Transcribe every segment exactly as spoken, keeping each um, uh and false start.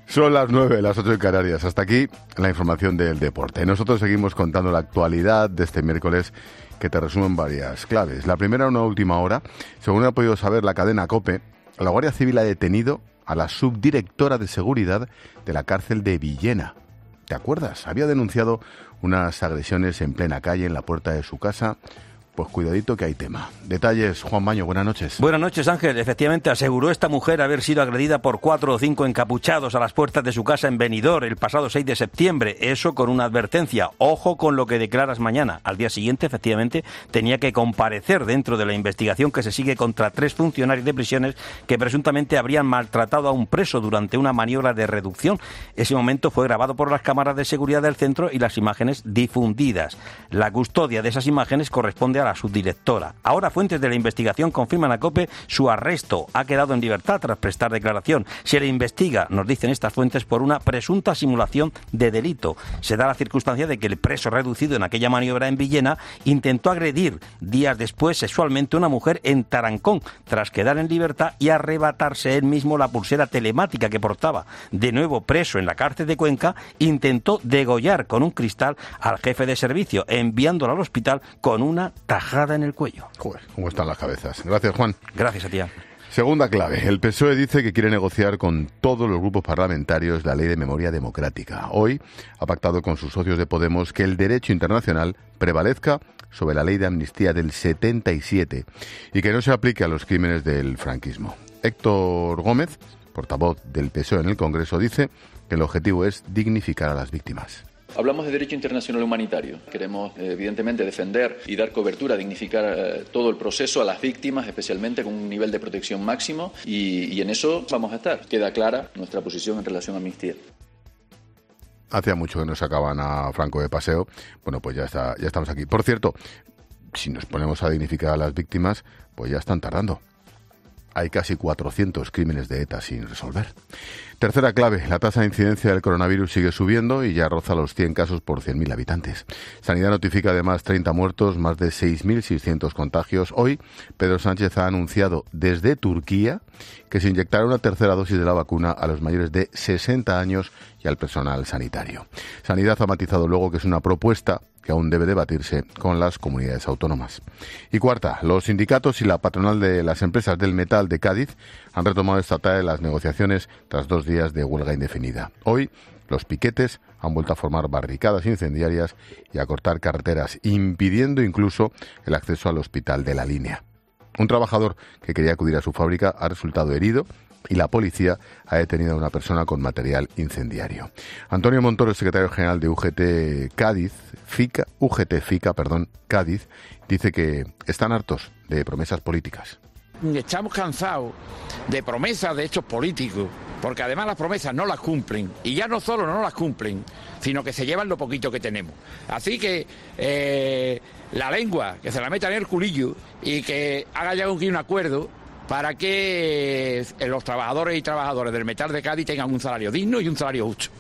Son las nueve, las ocho en Canarias. Hasta aquí la información del deporte. Nosotros seguimos contando la actualidad de este miércoles, que te resumen varias claves. La primera, una última hora. Según ha podido saber la cadena COPE, la Guardia Civil ha detenido a la subdirectora de seguridad de la cárcel de Villena. ¿Te acuerdas? Había denunciado unas agresiones en plena calle, en la puerta de su casa. Pues cuidadito que hay tema. Detalles, Juan Maño, buenas noches. Buenas noches, Ángel. Efectivamente, aseguró esta mujer haber sido agredida por cuatro o cinco encapuchados a las puertas de su casa en Benidorm el pasado seis de septiembre. Eso con una advertencia. Ojo con lo que declaras mañana. Al día siguiente, efectivamente, tenía que comparecer dentro de la investigación que se sigue contra tres funcionarios de prisiones que presuntamente habrían maltratado a un preso durante una maniobra de reducción. Ese momento fue grabado por las cámaras de seguridad del centro y las imágenes difundidas. La custodia de esas imágenes corresponde a la subdirectora. Ahora fuentes de la investigación confirman a COPE su arresto. Ha quedado en libertad tras prestar declaración. Se le investiga, nos dicen estas fuentes, por una presunta simulación de delito. Se da la circunstancia de que el preso reducido en aquella maniobra en Villena intentó agredir días después sexualmente a una mujer en Tarancón, tras quedar en libertad y arrebatarse él mismo la pulsera telemática que portaba. De nuevo preso en la cárcel de Cuenca, intentó degollar con un cristal al jefe de servicio, enviándolo al hospital con una tajada en el cuello. Joder, cómo están las cabezas. Gracias, Juan. Gracias a ti. Segunda clave. El P S O E dice que quiere negociar con todos los grupos parlamentarios la ley de memoria democrática. Hoy ha pactado con sus socios de Podemos que el derecho internacional prevalezca sobre la ley de amnistía del setenta y siete y que no se aplique a los crímenes del franquismo. Héctor Gómez, portavoz del P S O E en el Congreso, dice que el objetivo es dignificar a las víctimas. Hablamos de derecho internacional humanitario. Queremos, evidentemente, defender y dar cobertura, dignificar eh, todo el proceso a las víctimas, especialmente con un nivel de protección máximo, y, y en eso vamos a estar. Queda clara nuestra posición en relación a amnistía. Hacía mucho que nos sacaban a Franco de paseo. Bueno, pues ya está, ya estamos aquí. Por cierto, si nos ponemos a dignificar a las víctimas, pues ya están tardando. Hay casi cuatrocientos crímenes de ETA sin resolver. Tercera clave, la tasa de incidencia del coronavirus sigue subiendo y ya roza los cien casos por cien mil habitantes. Sanidad notifica además treinta muertos, más de seis mil seiscientos contagios. Hoy, Pedro Sánchez ha anunciado desde Turquía que se inyectará una tercera dosis de la vacuna a los mayores de sesenta años y al personal sanitario. Sanidad ha matizado luego que es una propuesta que aún debe debatirse con las comunidades autónomas. Y cuarta, los sindicatos y la patronal de las empresas del metal de Cádiz han retomado esta tarde las negociaciones tras dos días de huelga indefinida. Hoy, los piquetes han vuelto a formar barricadas incendiarias y a cortar carreteras, impidiendo incluso el acceso al hospital de La Línea. Un trabajador que quería acudir a su fábrica ha resultado herido y la policía ha detenido a una persona con material incendiario. Antonio Montoro, secretario general de U G T Cádiz, FICA, U G T FICA, perdón, Cádiz, dice que están hartos de promesas políticas. Estamos cansados de promesas de hechos políticos, porque además las promesas no las cumplen, y ya no solo no las cumplen, sino que se llevan lo poquito que tenemos. Así que eh, la lengua, que se la metan en el culillo y que haga ya un acuerdo para que los trabajadores y trabajadoras del metal de Cádiz tengan un salario digno y un salario justo.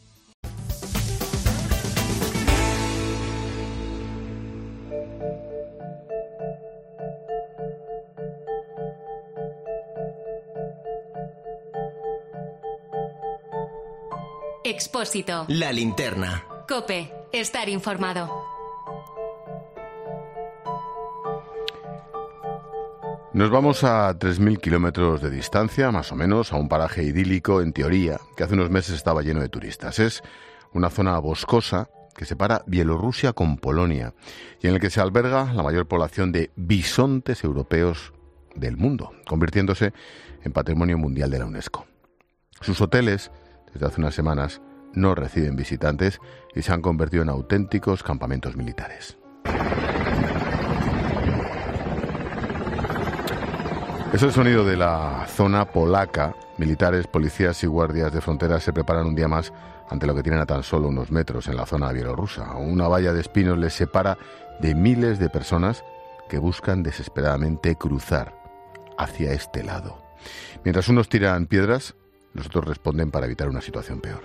Expósito. La linterna. COPE. Estar informado. Nos vamos a tres mil kilómetros de distancia, más o menos, a un paraje idílico, en teoría, que hace unos meses estaba lleno de turistas. Es una zona boscosa que separa Bielorrusia con Polonia y en el que se alberga la mayor población de bisontes europeos del mundo, convirtiéndose en Patrimonio Mundial de la UNESCO. Sus hoteles, desde hace unas semanas, no reciben visitantes y se han convertido en auténticos campamentos militares. Es el sonido de la zona polaca. Militares, policías y guardias de fronteras se preparan un día más ante lo que tienen a tan solo unos metros en la zona bielorrusa. Una valla de espinos les separa de miles de personas que buscan desesperadamente cruzar hacia este lado. Mientras unos tiran piedras, los otros responden para evitar una situación peor.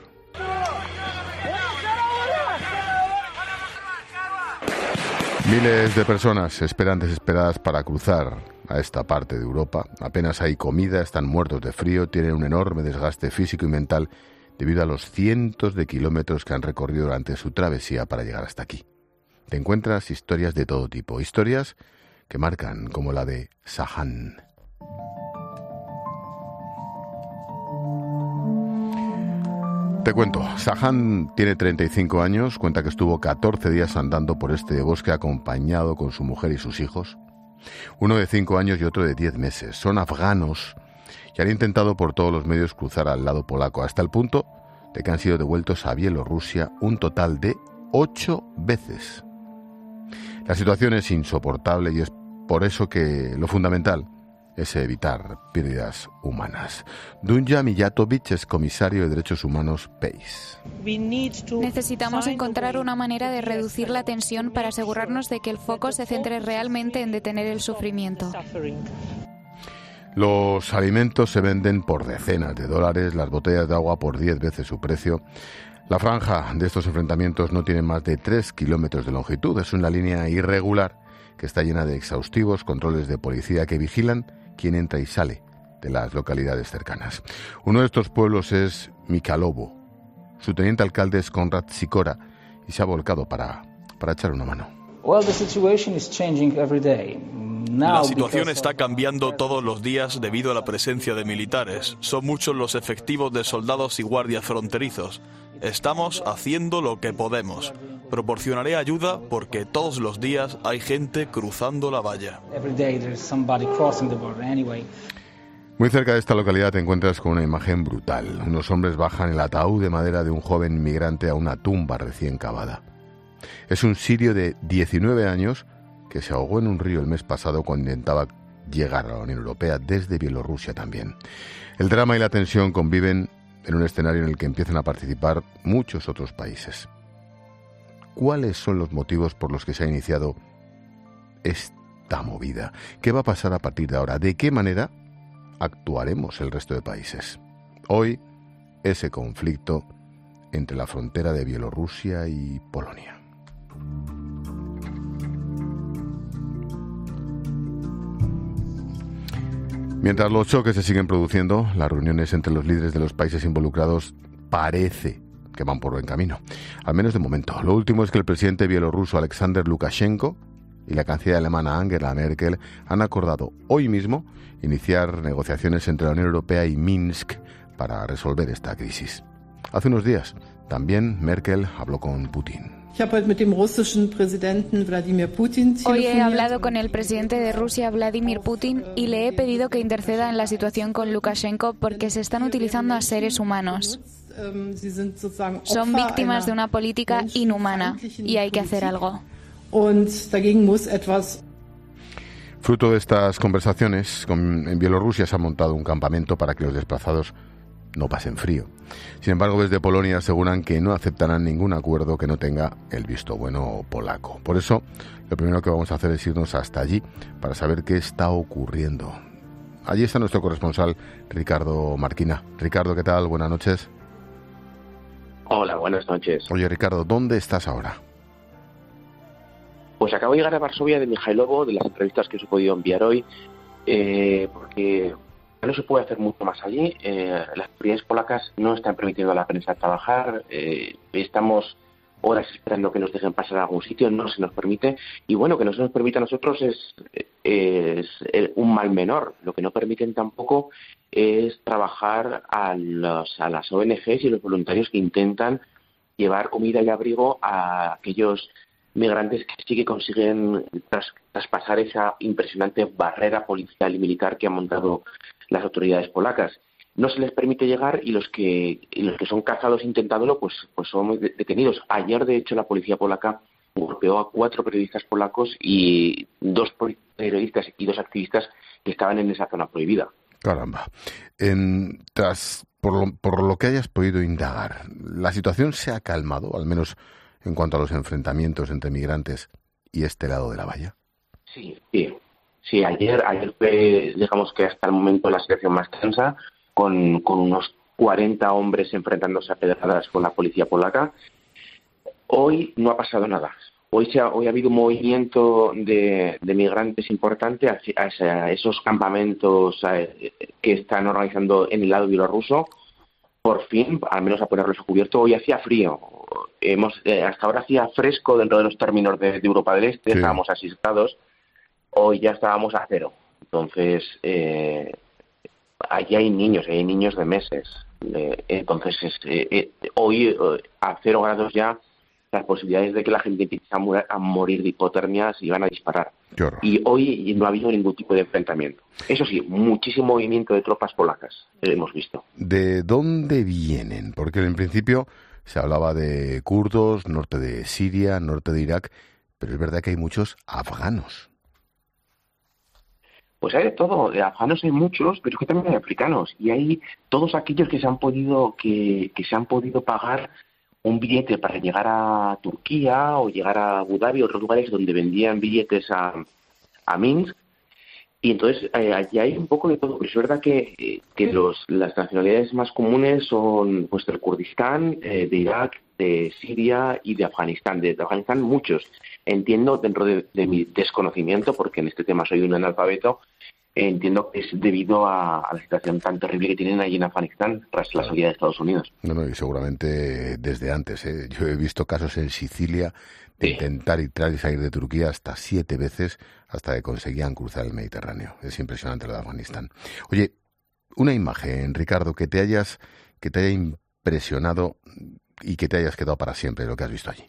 Miles de personas esperan desesperadas para cruzar a esta parte de Europa. Apenas hay comida, están muertos de frío, tienen un enorme desgaste físico y mental debido a los cientos de kilómetros que han recorrido durante su travesía para llegar hasta aquí. Te encuentras historias de todo tipo, historias que marcan, como la de Sahan. Te cuento, Sahan tiene treinta y cinco años, cuenta que estuvo catorce días andando por este bosque acompañado con su mujer y sus hijos. Uno de cinco años y otro de diez meses. Son afganos y han intentado por todos los medios cruzar al lado polaco, hasta el punto de que han sido devueltos a Bielorrusia un total de ocho veces. La situación es insoportable y es por eso que lo fundamental es evitar pérdidas humanas. Dunja Mijatovic es comisario de Derechos Humanos P A C E. Necesitamos encontrar una manera de reducir la tensión para asegurarnos de que el foco se centre realmente en detener el sufrimiento. Los alimentos se venden por decenas de dólares, las botellas de agua por diez veces su precio. La franja de estos enfrentamientos no tiene más de tres kilómetros de longitud. Es una línea irregular que está llena de exhaustivos controles de policía que vigilan quién entra y sale de las localidades cercanas. Uno de estos pueblos es Mikhailovo. Su teniente alcalde es Konrad Sikora y se ha volcado para, para echar una mano. La situación está cambiando todos los días debido a la presencia de militares. Son muchos los efectivos de soldados y guardias fronterizos. Estamos haciendo lo que podemos. Proporcionaré ayuda porque todos los días hay gente cruzando la valla. Muy cerca de esta localidad te encuentras con una imagen brutal. Unos hombres bajan el ataúd de madera de un joven inmigrante a una tumba recién cavada. Es un sirio de diecinueve años que se ahogó en un río el mes pasado cuando intentaba llegar a la Unión Europea desde Bielorrusia también. El drama y la tensión conviven en un escenario en el que empiezan a participar muchos otros países. ¿Cuáles son los motivos por los que se ha iniciado esta movida? ¿Qué va a pasar a partir de ahora? ¿De qué manera actuaremos el resto de países? Hoy, ese conflicto entre la frontera de Bielorrusia y Polonia. Mientras los choques se siguen produciendo, las reuniones entre los líderes de los países involucrados parece que van por buen camino, al menos de momento. Lo último es que el presidente bielorruso Alexander Lukashenko y la canciller alemana Angela Merkel han acordado hoy mismo iniciar negociaciones entre la Unión Europea y Minsk para resolver esta crisis. Hace unos días, también Merkel habló con Putin. Hoy he hablado con el presidente de Rusia, Vladimir Putin, y le he pedido que interceda en la situación con Lukashenko porque se están utilizando a seres humanos. Son víctimas de una política inhumana y hay que hacer algo. Fruto de estas conversaciones, en Bielorrusia se ha montado un campamento para que los desplazados no pasen frío. Sin embargo, desde Polonia aseguran que no aceptarán ningún acuerdo que no tenga el visto bueno polaco. Por eso, lo primero que vamos a hacer es irnos hasta allí para saber qué está ocurriendo. Allí está nuestro corresponsal, Ricardo Marquina. Ricardo, ¿qué tal? Buenas noches. Hola, buenas noches. Oye, Ricardo, ¿dónde estás ahora? Pues acabo de llegar a Varsovia de Mikhailovo, de las entrevistas que os he podido enviar hoy, eh, porque no se puede hacer mucho más allí. Eh, las autoridades polacas no están permitiendo a la prensa trabajar. Eh, estamos horas esperando que nos dejen pasar a algún sitio, no se nos permite. Y bueno, que no se nos permita a nosotros es, es, es un mal menor. Lo que no permiten tampoco es trabajar a, los, a las O N Ges y los voluntarios que intentan llevar comida y abrigo a aquellos migrantes que sí que consiguen tras, traspasar esa impresionante barrera policial y militar que han montado las autoridades polacas. No se les permite llegar y los que y los que son cazados intentándolo pues pues son detenidos. Ayer, de hecho, la policía polaca golpeó a cuatro periodistas polacos y dos periodistas y dos activistas que estaban en esa zona prohibida. Caramba. En, tras por lo, por lo que hayas podido indagar, ¿la situación se ha calmado, al menos en cuanto a los enfrentamientos entre migrantes y este lado de la valla? Sí, sí. Sí, ayer, ayer fue, digamos que hasta el momento, la situación más tensa, con, con unos cuarenta hombres enfrentándose a pedradas con la policía polaca. Hoy no ha pasado nada. Hoy, se ha, hoy ha habido un movimiento de, de migrantes importante hacia, hacia esos campamentos eh, que están organizando en el lado bielorruso. por fin, al menos a ponerlos a cubierto. Hoy hacía frío. Hemos eh, hasta ahora hacía fresco dentro de los términos de, de Europa del Este, sí. Estábamos a seis grados, hoy ya estábamos a cero. Entonces, eh, allí hay niños, hay niños de meses. Eh, entonces, eh, eh, hoy eh, a cero grados ya, las posibilidades de que la gente empiece a, mu- a morir de hipotermia se iban a disparar. Y hoy no ha habido ningún tipo de enfrentamiento. Eso sí, muchísimo movimiento de tropas polacas hemos visto. ¿De dónde vienen? Porque en principio se hablaba de kurdos, norte de Siria, norte de Irak, pero es verdad que hay muchos afganos. Pues hay de todo, de afganos hay muchos, pero es que también hay africanos, y hay todos aquellos que se han podido que, que se han podido pagar un billete para llegar a Turquía o llegar a Abu Dhabi, otros lugares donde vendían billetes a, a Minsk, y entonces eh, allí hay un poco de todo, pero es verdad que, eh, que los, las nacionalidades más comunes son pues del Kurdistán, eh, de Irak, de Siria y de Afganistán. De, de Afganistán muchos. Entiendo, dentro de, de mi desconocimiento, porque en este tema soy un analfabeto, entiendo que es debido a, a la situación tan terrible que tienen allí en Afganistán tras la salida de Estados Unidos. No, no, y seguramente desde antes, ¿eh? Yo he visto casos en Sicilia de sí. intentar entrar y salir de Turquía hasta siete veces hasta que conseguían cruzar el Mediterráneo. Es impresionante lo de Afganistán. Oye, una imagen, Ricardo, que te hayas, que te haya impresionado y que te hayas quedado para siempre lo que has visto allí.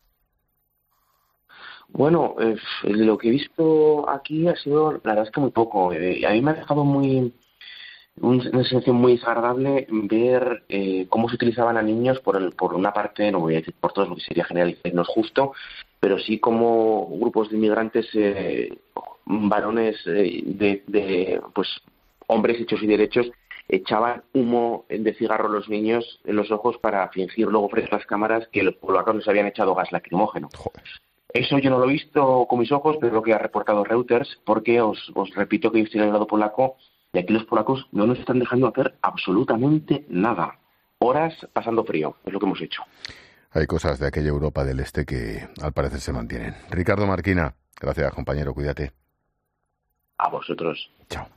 Bueno, eh, lo que he visto aquí ha sido, la verdad es que muy poco. Eh, a mí me ha dejado muy una sensación muy desagradable ver eh, cómo se utilizaban a niños por el, por una parte, no voy a decir por todos, porque sería generalizar, no es justo, pero sí como grupos de inmigrantes, eh, varones eh, de, de, pues, hombres hechos y derechos, echaban humo de cigarro a los niños en los ojos para fingir luego frente a las cámaras que los polacos les habían echado gas lacrimógeno. Joder. Eso yo no lo he visto con mis ojos, pero es lo que ha reportado Reuters, porque os, os repito que yo estoy en el lado polaco y aquí los polacos no nos están dejando hacer absolutamente nada. Horas pasando frío, es lo que hemos hecho. Hay cosas de aquella Europa del Este que al parecer se mantienen. Ricardo Marquina, gracias compañero, cuídate. A vosotros. Chao.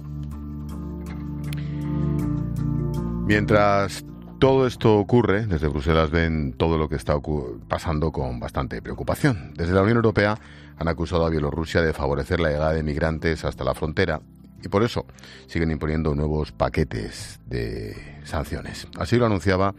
Mientras todo esto ocurre, desde Bruselas ven todo lo que está pasando con bastante preocupación. Desde la Unión Europea han acusado a Bielorrusia de favorecer la llegada de migrantes hasta la frontera y por eso siguen imponiendo nuevos paquetes de sanciones. Así lo anunciaba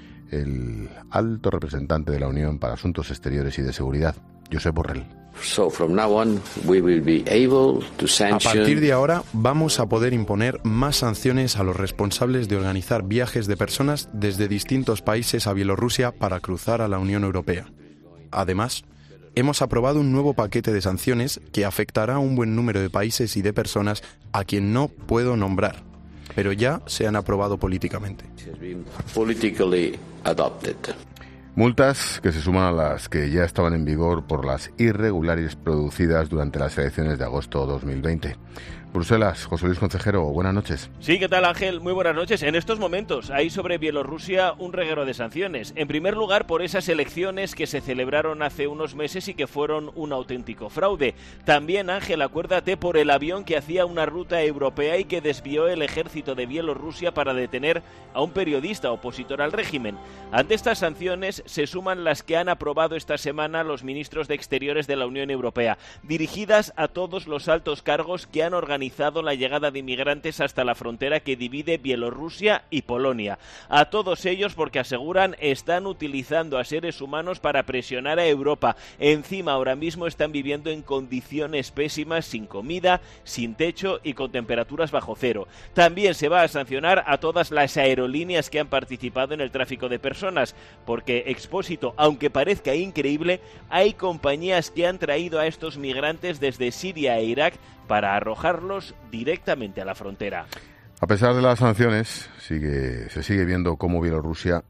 el alto representante de la Unión para Asuntos Exteriores y de Seguridad, Josep Borrell. So from now on, we will be able to sanction... A partir de ahora vamos a poder imponer más sanciones a los responsables de organizar viajes de personas desde distintos países a Bielorrusia para cruzar a la Unión Europea. Además, hemos aprobado un nuevo paquete de sanciones que afectará a un buen número de países y de personas a quien no puedo nombrar, pero ya se han aprobado políticamente. Politically adopted. Multas que se suman a las que ya estaban en vigor por las irregularidades producidas durante las elecciones de agosto de dos mil veinte. Bruselas, José Luis Concejero, buenas noches. Sí, ¿qué tal, Ángel? Muy buenas noches. En estos momentos hay sobre Bielorrusia un reguero de sanciones. En primer lugar, por esas elecciones que se celebraron hace unos meses y que fueron un auténtico fraude. También, Ángel, acuérdate, por el avión que hacía una ruta europea y que desvió el ejército de Bielorrusia para detener a un periodista opositor al régimen. Ante estas sanciones se suman las que han aprobado esta semana los ministros de Exteriores de la Unión Europea, dirigidas a todos los altos cargos que han organizado la llegada de inmigrantes hasta la frontera que divide Bielorrusia y Polonia. A todos ellos porque aseguran están utilizando a seres humanos para presionar a Europa. Encima ahora mismo están viviendo en condiciones pésimas, sin comida, sin techo y con temperaturas bajo cero. También se va a sancionar a todas las aerolíneas que han participado en el tráfico de personas, porque Expósito, aunque parezca increíble, hay compañías que han traído a estos migrantes desde Siria e Irak para arrojarlos directamente a la frontera. A pesar de las sanciones, sigue, se sigue viendo cómo Bielorrusia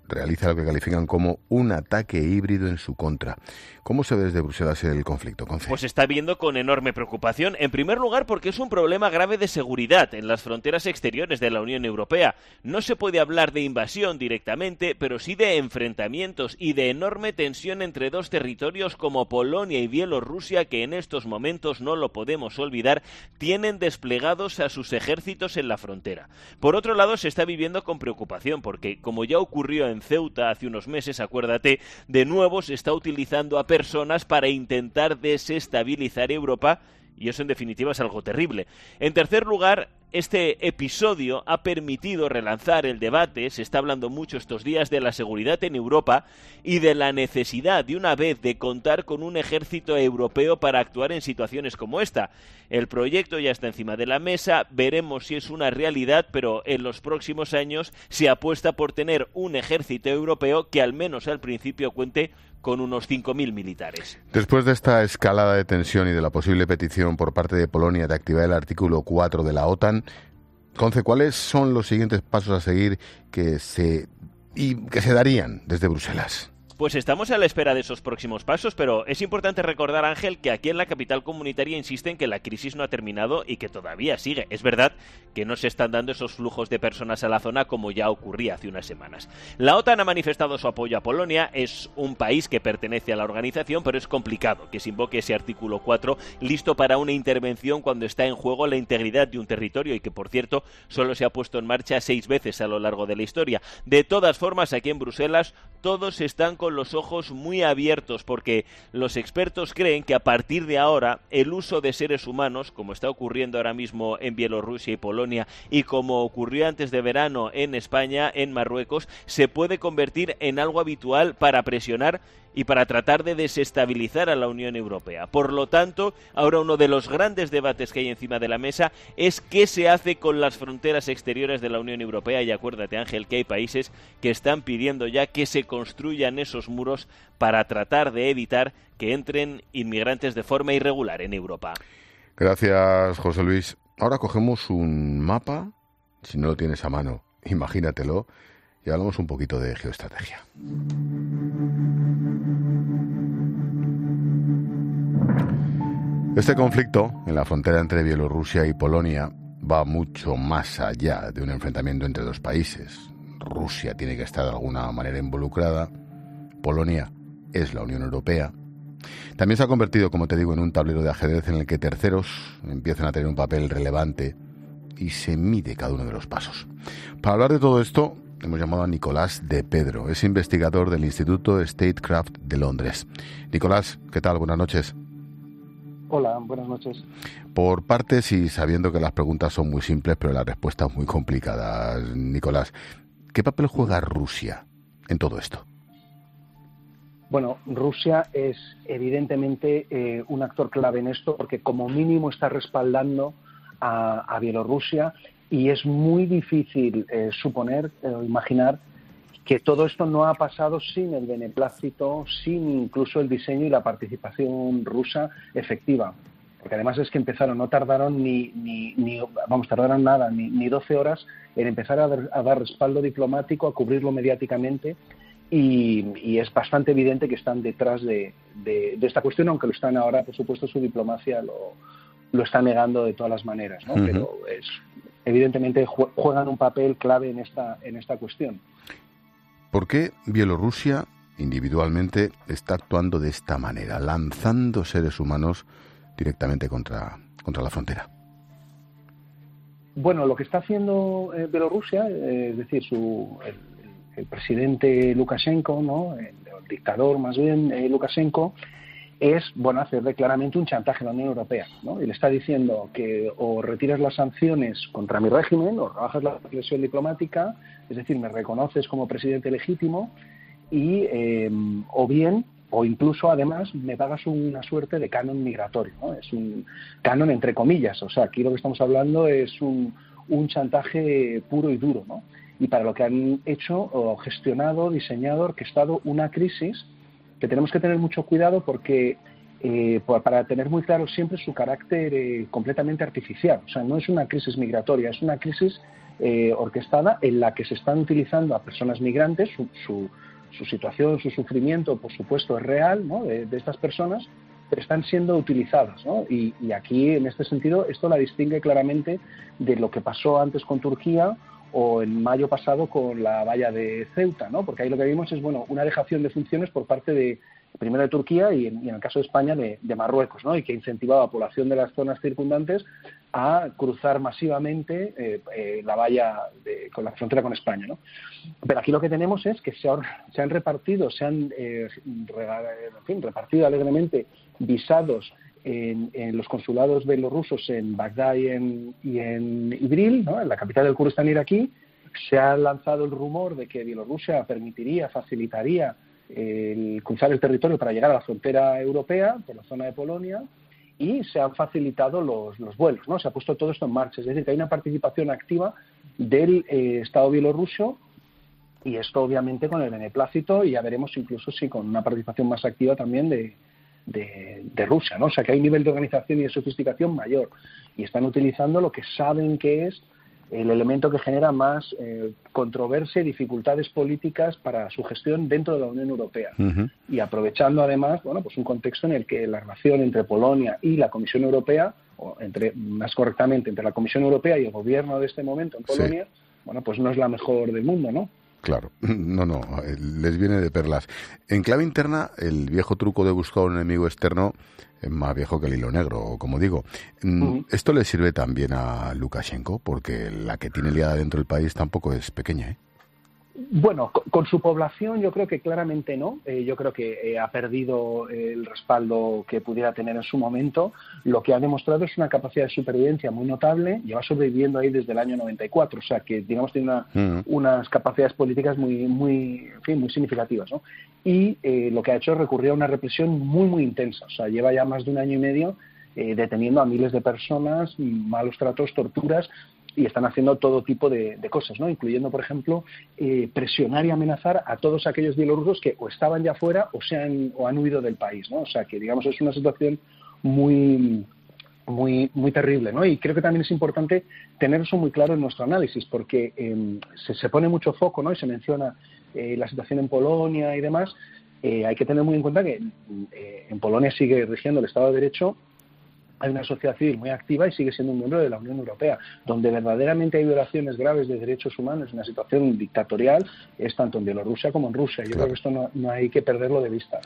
realiza lo que califican como un ataque híbrido en su contra. ¿Cómo se ve desde Bruselas el conflicto, Conce? Pues está viendo con enorme preocupación, en primer lugar porque es un problema grave de seguridad en las fronteras exteriores de la Unión Europea. No se puede hablar de invasión directamente, pero sí de enfrentamientos y de enorme tensión entre dos territorios como Polonia y Bielorrusia, que en estos momentos, no lo podemos olvidar, tienen desplegados a sus ejércitos en la frontera. Por otro lado, se está viviendo con preocupación porque, como ya ocurrió en Ceuta hace unos meses, acuérdate, de nuevo se está utilizando a personas para intentar desestabilizar Europa, y eso en definitiva es algo terrible. En tercer lugar, este episodio ha permitido relanzar el debate, se está hablando mucho estos días de la seguridad en Europa y de la necesidad de una vez de contar con un ejército europeo para actuar en situaciones como esta. El proyecto ya está encima de la mesa, veremos si es una realidad, pero en los próximos años se apuesta por tener un ejército europeo que al menos al principio cuente con unos cinco mil militares. Después de esta escalada de tensión y de la posible petición por parte de Polonia de activar el artículo cuatro de la OTAN, Conce, ¿cuáles son los siguientes pasos a seguir que se, y que se darían desde Bruselas? Pues estamos a la espera de esos próximos pasos, pero es importante recordar, Ángel, que aquí en la capital comunitaria insisten que la crisis no ha terminado y que todavía sigue. Es verdad que no se están dando esos flujos de personas a la zona como ya ocurría hace unas semanas. La OTAN ha manifestado su apoyo a Polonia, es un país que pertenece a la organización, pero es complicado que se invoque ese artículo cuatro listo para una intervención cuando está en juego la integridad de un territorio y que, por cierto, solo se ha puesto en marcha seis veces a lo largo de la historia. De todas formas, aquí en Bruselas todos están con los ojos muy abiertos porque los expertos creen que a partir de ahora el uso de seres humanos, como está ocurriendo ahora mismo en Bielorrusia y Polonia y como ocurrió antes de verano en España, en Marruecos, se puede convertir en algo habitual para presionar y para tratar de desestabilizar a la Unión Europea. Por lo tanto, ahora uno de los grandes debates que hay encima de la mesa es qué se hace con las fronteras exteriores de la Unión Europea, y acuérdate, Ángel, que hay países que están pidiendo ya que se construyan esos muros para tratar de evitar que entren inmigrantes de forma irregular en Europa. Gracias, José Luis. Ahora cogemos un mapa, si no lo tienes a mano, imagínatelo, y hablamos un poquito de geoestrategia. Este conflicto en la frontera entre Bielorrusia y Polonia va mucho más allá de un enfrentamiento entre dos países. Rusia tiene que estar de alguna manera involucrada, Polonia es la Unión Europea. También se ha convertido, como te digo, en un tablero de ajedrez en el que terceros empiezan a tener un papel relevante y se mide cada uno de los pasos. Para hablar de todo esto, hemos llamado a Nicolás de Pedro, es investigador del Instituto Statecraft de Londres. Nicolás, ¿qué tal? Buenas noches. Hola, buenas noches. Por partes y sabiendo que las preguntas son muy simples, pero las respuestas muy complicadas, Nicolás, ¿qué papel juega Rusia en todo esto? Bueno, Rusia es evidentemente eh, un actor clave en esto porque como mínimo está respaldando a, a Bielorrusia y es muy difícil eh, suponer o eh, imaginar que todo esto no ha pasado sin el beneplácito, sin incluso el diseño y la participación rusa efectiva. Porque además es que empezaron, no tardaron ni, ni, ni vamos, tardaron nada, ni, ni doce horas en empezar a dar, a dar respaldo diplomático, a cubrirlo mediáticamente y, y es bastante evidente que están detrás de, de, de esta cuestión, aunque lo están ahora, por supuesto, su diplomacia lo, lo está negando de todas las maneras, ¿no? Uh-huh. Pero es, evidentemente juegan un papel clave en esta, en esta cuestión. ¿Por qué Bielorrusia individualmente está actuando de esta manera, lanzando seres humanos directamente contra, contra la frontera? Bueno, lo que está haciendo eh, Bielorrusia, eh, es decir, su, el, el presidente Lukashenko, ¿no? el, el dictador más bien eh, Lukashenko, es bueno hacerle claramente un chantaje a la Unión Europea, ¿no? Y le está diciendo que o retiras las sanciones contra mi régimen o rebajas la presión diplomática, es decir, me reconoces como presidente legítimo y eh, o bien o incluso además me pagas una suerte de canon migratorio, ¿no? Es un canon entre comillas, o sea, aquí lo que estamos hablando es un, un chantaje puro y duro, ¿no? Y para lo que han hecho o gestionado, diseñado, orquestado una crisis que tenemos que tener mucho cuidado porque eh, para tener muy claro siempre su carácter eh, completamente artificial. O sea, no es una crisis migratoria, es una crisis eh, orquestada en la que se están utilizando a personas migrantes, su, su, su situación, su sufrimiento, por supuesto, es real, ¿no?, de, de estas personas, pero están siendo utilizadas, ¿no? Y, y aquí, en este sentido, esto la distingue claramente de lo que pasó antes con Turquía o en mayo pasado con la valla de Ceuta, ¿no? Porque ahí lo que vimos es, bueno, una dejación de funciones por parte de, primero de Turquía y en, y en el caso de España de, de Marruecos, ¿no? Y que incentivaba a la población de las zonas circundantes a cruzar masivamente eh, eh, la valla de, con la frontera con España, ¿no? Pero aquí lo que tenemos es que se, ha, se han repartido, se han eh, rega, en fin, repartido alegremente visados en, en los consulados bielorrusos en Bagdad y en, y en Ibril, ¿no?, en la capital del Kurdistán iraquí. Se ha lanzado el rumor de que Bielorrusia permitiría, facilitaría el cruzar el territorio para llegar a la frontera europea por la zona de Polonia, y se han facilitado los, los vuelos, ¿no? Se ha puesto todo esto en marcha. Es decir, que hay una participación activa del eh, Estado bielorruso, y esto obviamente con el beneplácito, y ya veremos incluso si con una participación más activa también de, de, de Rusia, ¿no? O sea, que hay un nivel de organización y de sofisticación mayor, y están utilizando lo que saben que es el elemento que genera más eh, controversia y dificultades políticas para su gestión dentro de la Unión Europea. Uh-huh. Y aprovechando además, bueno, pues un contexto en el que la relación entre Polonia y la Comisión Europea, o entre, más correctamente, entre la Comisión Europea y el gobierno de este momento en Polonia, sí, bueno, pues no es la mejor del mundo, ¿no? Claro, no, no, les viene de perlas. En clave interna, el viejo truco de buscar un enemigo externo es más viejo que el hilo negro, como digo. Uh-huh. ¿Esto le sirve también a Lukashenko? Porque la que tiene liada dentro del país tampoco es pequeña, ¿eh? Bueno, con, con su población yo creo que claramente no. Eh, yo creo que eh, ha perdido el respaldo que pudiera tener en su momento. Lo que ha demostrado es una capacidad de supervivencia muy notable. Lleva sobreviviendo ahí desde el año noventa y cuatro. O sea, que digamos tiene una, uh-huh. unas capacidades políticas muy, muy, en fin, muy significativas, ¿no? Y eh, lo que ha hecho es recurrir a una represión muy, muy intensa. O sea, lleva ya más de un año y medio eh, deteniendo a miles de personas, malos tratos, torturas, y están haciendo todo tipo de, de cosas, ¿no? Incluyendo, por ejemplo, eh, presionar y amenazar a todos aquellos bielorrusos que o estaban ya fuera o se han, o han huido del país, ¿no? O sea, que digamos es una situación muy, muy, muy terrible, ¿no? Y creo que también es importante tener eso muy claro en nuestro análisis, porque eh, se, se pone mucho foco, ¿no? Y se menciona eh, la situación en Polonia y demás. Eh, hay que tener muy en cuenta que eh, en Polonia sigue rigiendo el Estado de Derecho. Hay una sociedad civil muy activa y sigue siendo un miembro de la Unión Europea. Donde verdaderamente hay violaciones graves de derechos humanos en una situación dictatorial es tanto en Bielorrusia como en Rusia. Yo claro. creo que esto no, no hay que perderlo de vista.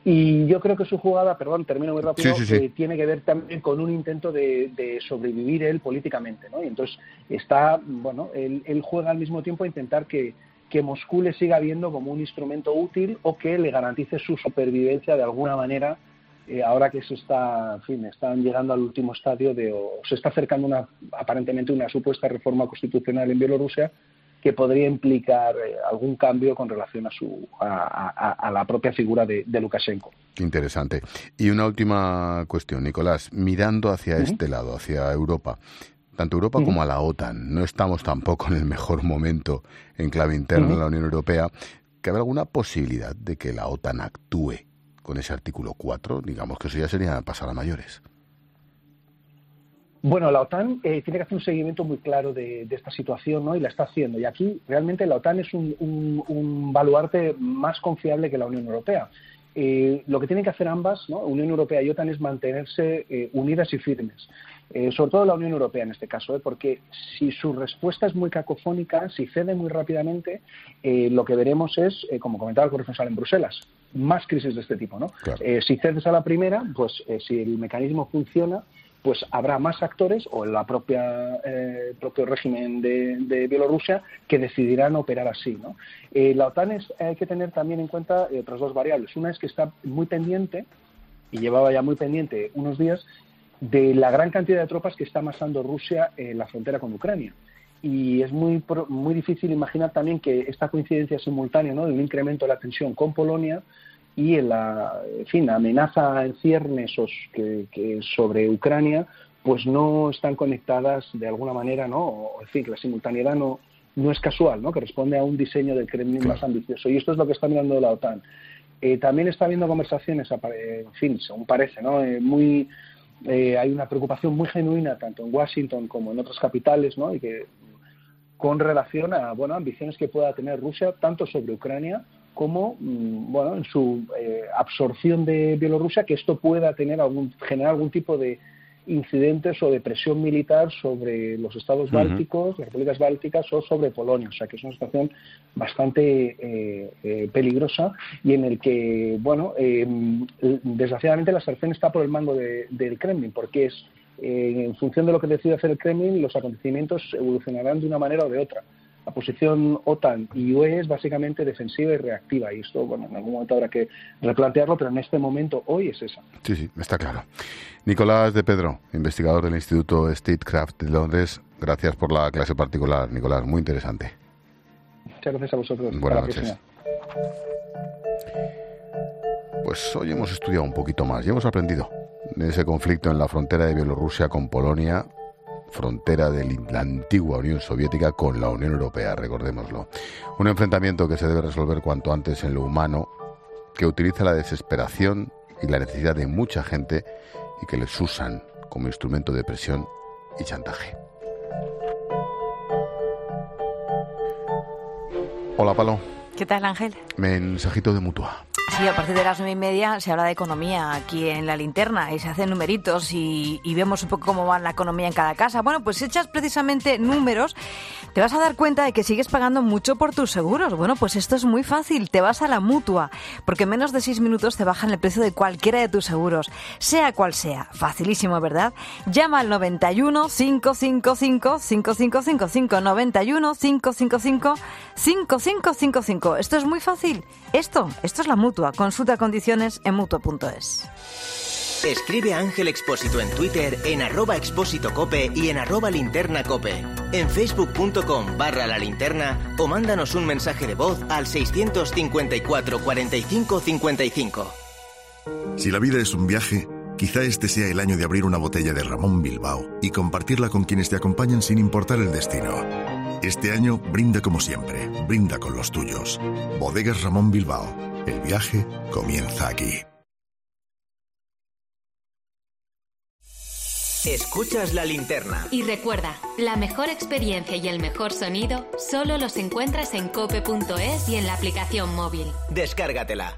Y yo creo que su jugada, perdón, termino muy rápido, sí, sí, sí. Eh, tiene que ver también con un intento de, de sobrevivir él políticamente, ¿no? Y entonces está, bueno, él, él juega al mismo tiempo a intentar que, que Moscú le siga viendo como un instrumento útil o que le garantice su supervivencia de alguna manera. Eh, ahora que se está, en fin, están llegando al último estadio de, o se está acercando una, aparentemente una supuesta reforma constitucional en Bielorrusia que podría implicar eh, algún cambio con relación a su a, a, a la propia figura de, de Lukashenko. Interesante. Y una última cuestión, Nicolás, mirando hacia uh-huh. este lado, hacia Europa, tanto Europa uh-huh. como a la OTAN, no estamos tampoco en el mejor momento en clave interna uh-huh. de la Unión Europea. ¿Cabe alguna posibilidad de que la OTAN actúe con ese artículo cuatro? Digamos que eso ya sería pasar a mayores. Bueno, la OTAN eh, tiene que hacer un seguimiento muy claro de, de esta situación, ¿no? Y la está haciendo. Y aquí realmente la OTAN es un, un, un baluarte más confiable que la Unión Europea. Eh, lo que tienen que hacer ambas, ¿no?, Unión Europea y OTAN, es mantenerse eh, unidas y firmes. Eh, sobre todo la Unión Europea en este caso, ¿eh? Porque si su respuesta es muy cacofónica, si cede muy rápidamente, eh, lo que veremos es, eh, como comentaba el corresponsal en Bruselas, más crisis de este tipo, ¿no? Claro. Eh, si cedes a la primera, pues eh, si el mecanismo funciona, pues habrá más actores o la propia eh, propio régimen de, de Bielorrusia que decidirán operar así, ¿no? Eh, la OTAN es, hay que tener también en cuenta eh, otras dos variables. Una es que está muy pendiente, y llevaba ya muy pendiente unos días, de la gran cantidad de tropas que está amasando Rusia en la frontera con Ucrania. Y es muy muy difícil imaginar también que esta coincidencia simultánea, ¿no?, de un incremento de la tensión con Polonia y en la, en fin, la amenaza en ciernes que, que sobre Ucrania, pues no están conectadas de alguna manera, ¿no? O, en fin, que la simultaneidad no, no es casual, ¿no?, que responde a un diseño del Kremlin claro. más ambicioso. Y esto es lo que está mirando la OTAN. Eh, también está habiendo conversaciones, en fin, según parece, ¿no? Eh, muy, eh, hay una preocupación muy genuina tanto en Washington como en otras capitales, ¿no? Y que con relación a, bueno, ambiciones que pueda tener Rusia tanto sobre Ucrania como, bueno, en su eh, absorción de Bielorrusia, que esto pueda tener algún generar algún tipo de incidentes o de presión militar sobre los estados bálticos, uh-huh. las repúblicas bálticas o sobre Polonia. O sea, que es una situación bastante eh, eh, peligrosa y en el que, bueno, eh, desgraciadamente la sartén está por el mango de, del Kremlin, porque es, eh, en función de lo que decide hacer el Kremlin, los acontecimientos evolucionarán de una manera o de otra. La posición OTAN y U E es básicamente defensiva y reactiva, y esto, bueno, en algún momento habrá que replantearlo, pero en este momento, hoy es esa. Sí, sí, está claro. Nicolás de Pedro, investigador del Instituto Statecraft de Londres, gracias por la clase particular, Nicolás, muy interesante. Muchas gracias a vosotros. Buenas noches. Pues hoy hemos estudiado un poquito más y hemos aprendido de ese conflicto en la frontera de Bielorrusia con Polonia, frontera de la antigua Unión Soviética con la Unión Europea, recordémoslo. Un enfrentamiento que se debe resolver cuanto antes en lo humano, que utiliza la desesperación y la necesidad de mucha gente y que les usan como instrumento de presión y chantaje. Hola, Palo. ¿Qué tal, Ángel? Mensajito de Mutua. Sí, a partir de las nueve y media se habla de economía aquí en La Linterna y se hacen numeritos y, y vemos un poco cómo va la economía en cada casa. Bueno, pues si echas precisamente números, te vas a dar cuenta de que sigues pagando mucho por tus seguros. Bueno, pues esto es muy fácil. Te vas a la Mutua, porque en menos de seis minutos te bajan el precio de cualquiera de tus seguros, sea cual sea. Facilísimo, ¿verdad? Llama al noventa y uno, cinco cinco cinco, cinco cinco cinco cinco, noventa y uno, cinco cinco cinco, cinco cinco cinco cinco. Esto es muy fácil. Esto, esto es la Mutua. Consulta condiciones en mutua punto es. Escribe a Ángel Expósito en Twitter, en arroba expósito cope y en arroba linterna cope. En facebook punto com barra la linterna o mándanos un mensaje de voz al seiscientos cincuenta y cuatro, cuarenta y cinco, cincuenta y cinco. Si la vida es un viaje, quizá este sea el año de abrir una botella de Ramón Bilbao y compartirla con quienes te acompañan sin importar el destino. Este año brinda como siempre, brinda con los tuyos. Bodegas Ramón Bilbao. El viaje comienza aquí. Escuchas La Linterna. Y recuerda, la mejor experiencia y el mejor sonido solo los encuentras en cope punto es y en la aplicación móvil. Descárgatela.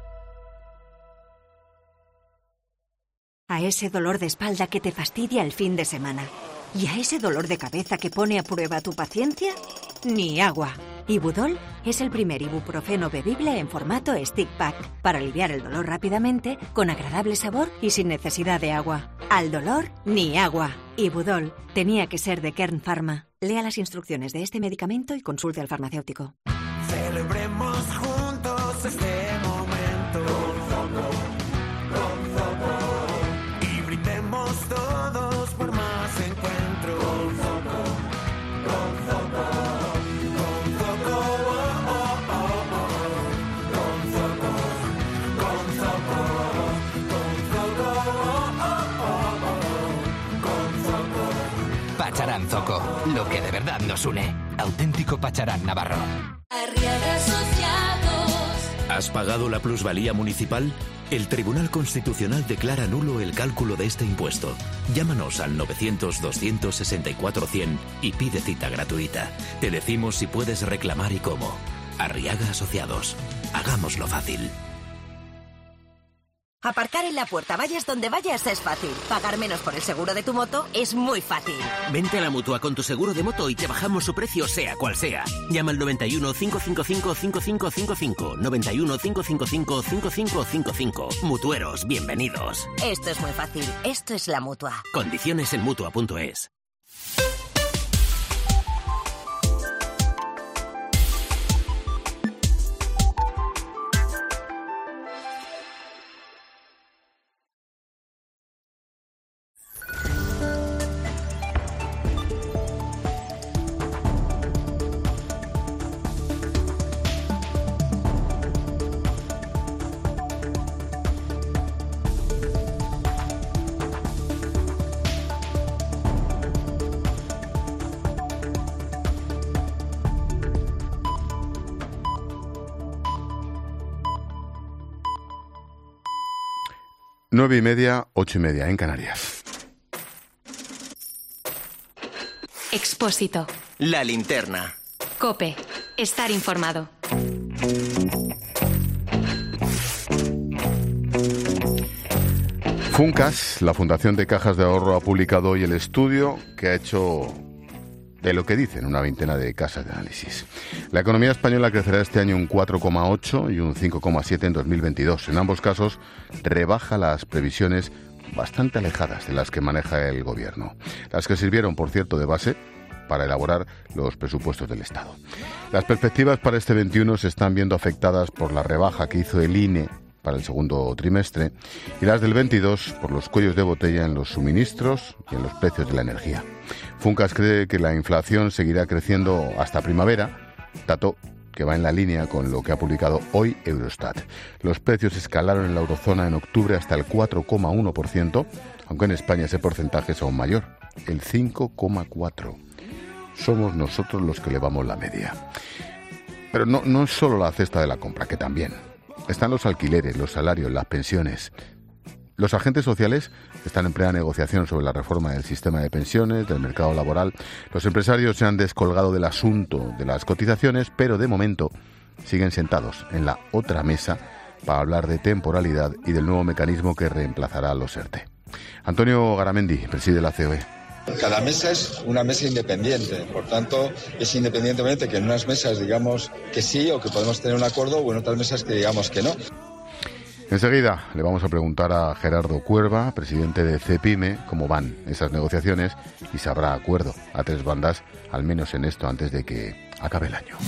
A ese dolor de espalda que te fastidia el fin de semana. ¿Y a ese dolor de cabeza que pone a prueba tu paciencia? Ni agua. Ibudol es el primer ibuprofeno bebible en formato stick pack para aliviar el dolor rápidamente, con agradable sabor y sin necesidad de agua. Al dolor, ni agua. Ibudol tenía que ser de Kern Pharma. Lea las instrucciones de este medicamento y consulte al farmacéutico. Celebremos juntos este momento. Con Zoco. Y brindemos todos por más encuentros. Con Zoco. Con Zoco. Con Zoco. Oh, oh, oh, oh. Con Zoco. Con Zoco. Con Zoco. Oh, oh, oh, oh. Con Zoco. Pacharán Zoco, lo que de verdad nos une. Auténtico Pacharán Navarro. Arriaga Asociados. ¿Has pagado la plusvalía municipal? El Tribunal Constitucional declara nulo el cálculo de este impuesto. Llámanos al novecientos, doscientos sesenta y cuatro, cien y pide cita gratuita. Te decimos si puedes reclamar y cómo. Arriaga Asociados. Hagámoslo fácil. Aparcar en la puerta, vayas donde vayas, es fácil. Pagar menos por el seguro de tu moto es muy fácil. Vente a la Mutua con tu seguro de moto y te bajamos su precio sea cual sea. Llama al noventa y uno, cinco cinco cinco, cinco cinco cinco cinco. noventa y uno, cinco cinco cinco, cinco cinco cinco cinco. Mutueros, bienvenidos. Esto es muy fácil. Esto es la Mutua. Condiciones en mutua punto es. Nueve y media, ocho y media en Canarias. Expósito. La linterna. COPE. Estar informado. Funcas, la Fundación de Cajas de Ahorro, ha publicado hoy el estudio que ha hecho de lo que dicen una veintena de casas de análisis. La economía española crecerá este año un cuatro coma ocho y un cinco coma siete en dos mil veintidós. En ambos casos, rebaja las previsiones bastante alejadas de las que maneja el Gobierno. Las que sirvieron, por cierto, de base para elaborar los presupuestos del Estado. Las perspectivas para este veintiuno se están viendo afectadas por la rebaja que hizo el I N E para el segundo trimestre y las del veintidós por los cuellos de botella en los suministros y en los precios de la energía. Funcas cree que la inflación seguirá creciendo hasta primavera, dato que va en la línea con lo que ha publicado hoy Eurostat. Los precios escalaron en la eurozona en octubre hasta el cuatro coma uno por ciento, aunque en España ese porcentaje es aún mayor, el cinco coma cuatro por ciento. Somos nosotros los que elevamos la media. Pero no, no es solo la cesta de la compra, que también. Están los alquileres, los salarios, las pensiones. Los agentes sociales están en plena negociación sobre la reforma del sistema de pensiones, del mercado laboral. Los empresarios se han descolgado del asunto de las cotizaciones, pero de momento siguen sentados en la otra mesa para hablar de temporalidad y del nuevo mecanismo que reemplazará a los ERTE. Antonio Garamendi preside la C O E. Cada mesa es una mesa independiente, por tanto, es independientemente que en unas mesas digamos que sí o que podemos tener un acuerdo o en otras mesas que digamos que no. Enseguida le vamos a preguntar a Gerardo Cuerva, presidente de CEPIME, cómo van esas negociaciones y si habrá acuerdo a tres bandas, al menos en esto, antes de que acabe el año.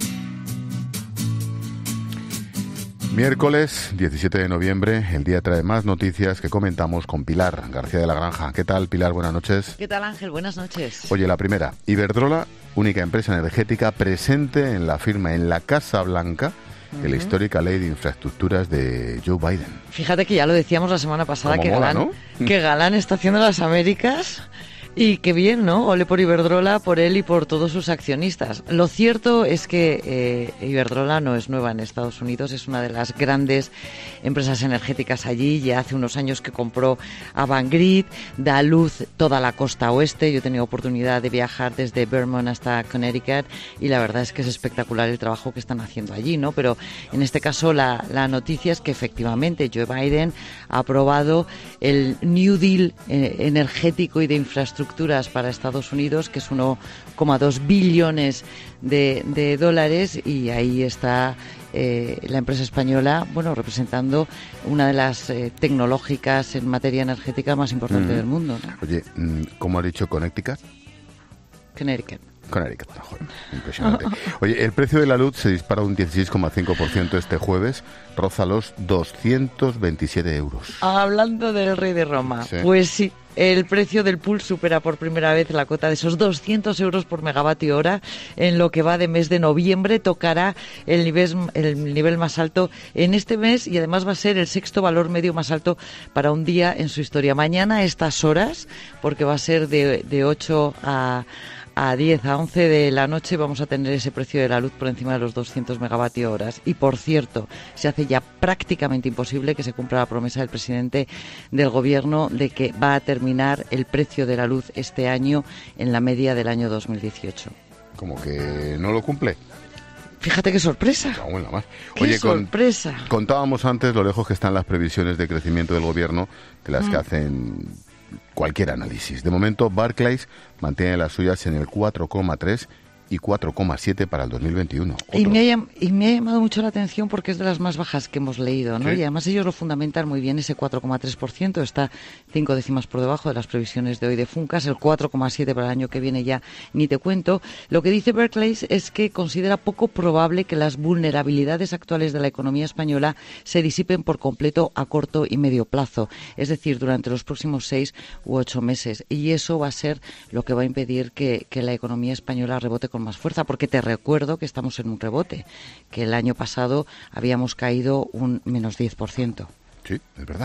Miércoles diecisiete de noviembre, el día trae más noticias que comentamos con Pilar García de la Granja. ¿Qué tal, Pilar? Buenas noches. ¿Qué tal, Ángel? Buenas noches. Oye, la primera, Iberdrola, única empresa energética presente en la firma en la Casa Blanca de la histórica ley de infraestructuras de Joe Biden. Fíjate que ya lo decíamos la semana pasada, que mola, Galán, ¿no? que Galán está haciendo las Américas. Y qué bien, ¿no? Ole por Iberdrola, por él y por todos sus accionistas. Lo cierto es que eh, Iberdrola no es nueva en Estados Unidos, es una de las grandes empresas energéticas allí. Ya hace unos años que compró Avangrid, da luz toda la costa oeste. Yo he tenido oportunidad de viajar desde Vermont hasta Connecticut y la verdad es que es espectacular el trabajo que están haciendo allí, ¿no? Pero en este caso la, la noticia es que efectivamente Joe Biden ha aprobado el New Deal eh, energético y de infraestructura para Estados Unidos, que es uno coma dos billones de, de dólares, y ahí está eh, la empresa española, bueno, representando una de las eh, tecnológicas en materia energética más importantes mm. del mundo, ¿no? Oye, ¿cómo has dicho Connecticut? Connecticut. Connecticut, joder, impresionante. Oye, el precio de la luz se dispara un dieciséis coma cinco por ciento este jueves, roza los doscientos veintisiete euros. Hablando del rey de Roma, sí. Pues sí, el precio del pool supera por primera vez la cota de esos doscientos euros por megavatio hora. En lo que va de mes de noviembre tocará el nivel, el nivel más alto en este mes y además va a ser el sexto valor medio más alto para un día en su historia. Mañana a estas horas, porque va a ser de, de ocho a... A diez, a once de la noche vamos a tener ese precio de la luz por encima de los doscientos megavatios horas. Y por cierto, se hace ya prácticamente imposible que se cumpla la promesa del presidente del gobierno de que va a terminar el precio de la luz este año en la media del año dos mil dieciocho. ¿Cómo que no lo cumple? Fíjate qué sorpresa. No, bueno, más. Qué Oye, sorpresa. Con, contábamos antes lo lejos que están las previsiones de crecimiento del gobierno de las mm. que hacen cualquier análisis. De momento, Barclays mantiene las suyas en el cuatro coma tres y cuatro coma siete para el dos mil veintiuno. Y me, ha, y me ha llamado mucho la atención porque es de las más bajas que hemos leído, ¿no? ¿Sí? Y además ellos lo fundamentan muy bien, ese cuatro coma tres por ciento, está cinco décimas por debajo de las previsiones de hoy de Funcas, el cuatro coma siete para el año que viene ya ni te cuento. Lo que dice Barclays es que considera poco probable que las vulnerabilidades actuales de la economía española se disipen por completo a corto y medio plazo, es decir, durante los próximos seis u ocho meses. Y eso va a ser lo que va a impedir que, que la economía española rebote con más fuerza, porque te recuerdo que estamos en un rebote, que el año pasado habíamos caído un menos diez por ciento. Sí, es verdad.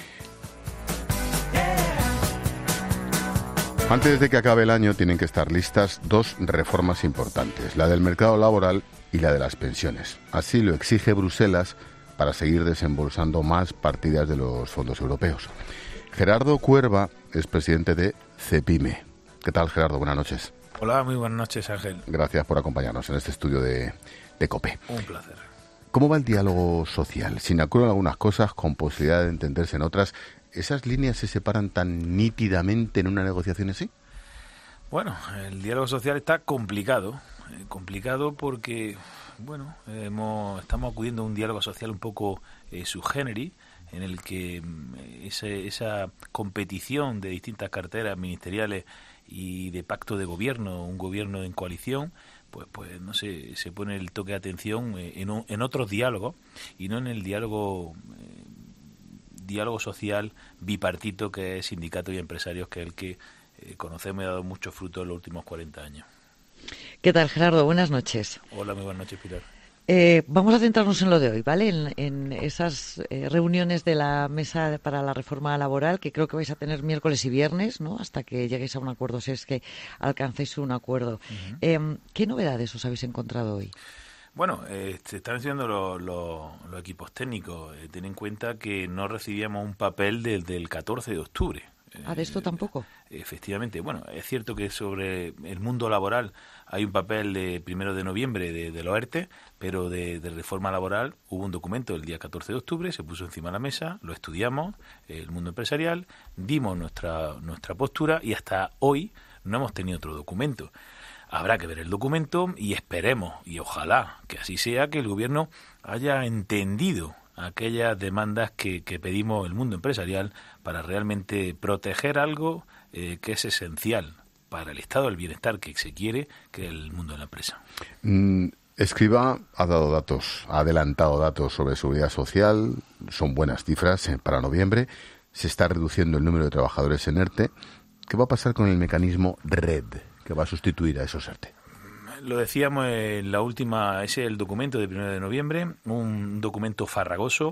Antes de que acabe el año tienen que estar listas dos reformas importantes, la del mercado laboral y la de las pensiones. Así lo exige Bruselas para seguir desembolsando más partidas de los fondos europeos. Gerardo Cuerva es presidente de CEPIME. ¿Qué tal, Gerardo? Buenas noches. Hola, muy buenas noches, Ángel. Gracias por acompañarnos en este estudio de, de COPE. Un placer. ¿Cómo va el diálogo social? Sin acuerdo en algunas cosas, con posibilidad de entenderse en otras, ¿esas líneas se separan tan nítidamente en una negociación así? Bueno, el diálogo social está complicado. Eh, complicado porque, bueno, hemos, estamos acudiendo a un diálogo social un poco eh, subgéneri, en el que ese, esa competición de distintas carteras ministeriales y de pacto de gobierno, un gobierno en coalición, pues pues no sé, se pone el toque de atención en, un, en otros diálogos y no en el diálogo eh, diálogo social bipartito que es sindicatos y empresarios, que es el que eh, conocemos y ha dado mucho fruto en los últimos cuarenta años. ¿Qué tal, Gerardo? Buenas noches. Hola, muy buenas noches, Pilar. Eh, vamos a centrarnos en lo de hoy, ¿vale? En, en esas eh, reuniones de la Mesa para la Reforma Laboral, que creo que vais a tener miércoles y viernes, ¿no? Hasta que lleguéis a un acuerdo, si es que alcancéis un acuerdo. Uh-huh. Eh, ¿Qué novedades os habéis encontrado hoy? Bueno, eh, se están haciendo los, los, los equipos técnicos. Eh, ten en cuenta que no recibíamos un papel desde el catorce de octubre. ¿Ah, de esto tampoco? Efectivamente. Bueno, es cierto que sobre el mundo laboral hay un papel de primero de noviembre de, de los ERTE, pero de, de reforma laboral hubo un documento el día catorce de octubre, se puso encima de la mesa, lo estudiamos, el mundo empresarial, dimos nuestra, nuestra postura y hasta hoy no hemos tenido otro documento. Habrá que ver el documento y esperemos, y ojalá que así sea, que el gobierno haya entendido aquellas demandas que, que pedimos el mundo empresarial para realmente proteger algo eh, que es esencial para el estado del bienestar que se quiere, que es el mundo de la empresa. Mm, Escriba ha dado datos, ha adelantado datos sobre seguridad social, son buenas cifras eh, para noviembre, se está reduciendo el número de trabajadores en ERTE. ¿Qué va a pasar con el mecanismo RED, que va a sustituir a esos ERTE? Lo decíamos en la última, ese es el documento de primero de noviembre, un documento farragoso,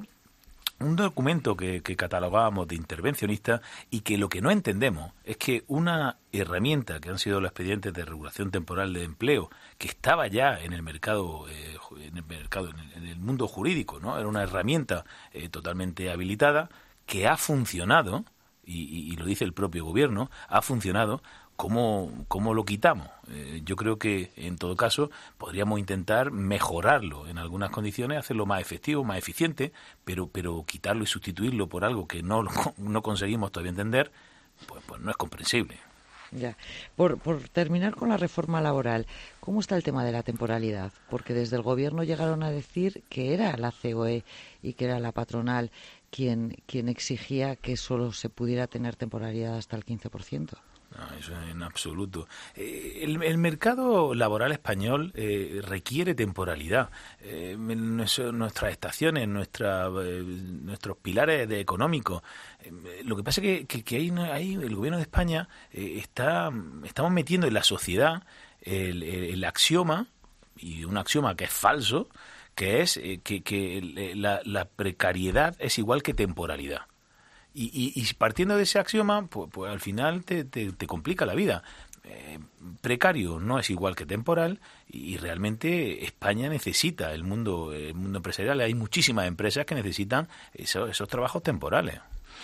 un documento que, que catalogábamos de intervencionista y que lo que no entendemos es que una herramienta que han sido los expedientes de regulación temporal de empleo, que estaba ya en el mercado, eh, en el mercado, en el, en el mundo jurídico, ¿no? Era una herramienta eh, totalmente habilitada que ha funcionado, y, y, y lo dice el propio gobierno, ha funcionado. ¿Cómo, cómo lo quitamos? Eh, yo creo que, en todo caso, podríamos intentar mejorarlo en algunas condiciones, hacerlo más efectivo, más eficiente, pero pero quitarlo y sustituirlo por algo que no, no conseguimos todavía entender, pues, pues no es comprensible. Ya. Por, por terminar con la reforma laboral, ¿cómo está el tema de la temporalidad? Porque desde el Gobierno llegaron a decir que era la C O E y que era la patronal quien, quien exigía que solo se pudiera tener temporalidad hasta el quince por ciento. No, eso en absoluto. Eh, el, el mercado laboral español eh, requiere temporalidad. Eh, nuestras estaciones, nuestra, eh, nuestros pilares de económicos. Eh, lo que pasa es que, que, que ahí, ahí el gobierno de España eh, está, estamos metiendo en la sociedad el, el, el axioma, y un axioma que es falso, que es eh, que, que la, la precariedad es igual que temporalidad. Y, y, y partiendo de ese axioma, pues, pues al final te, te, te complica la vida. Eh, precario no es igual que temporal y, y realmente España necesita el mundo, el mundo empresarial. Hay muchísimas empresas que necesitan eso, esos trabajos temporales.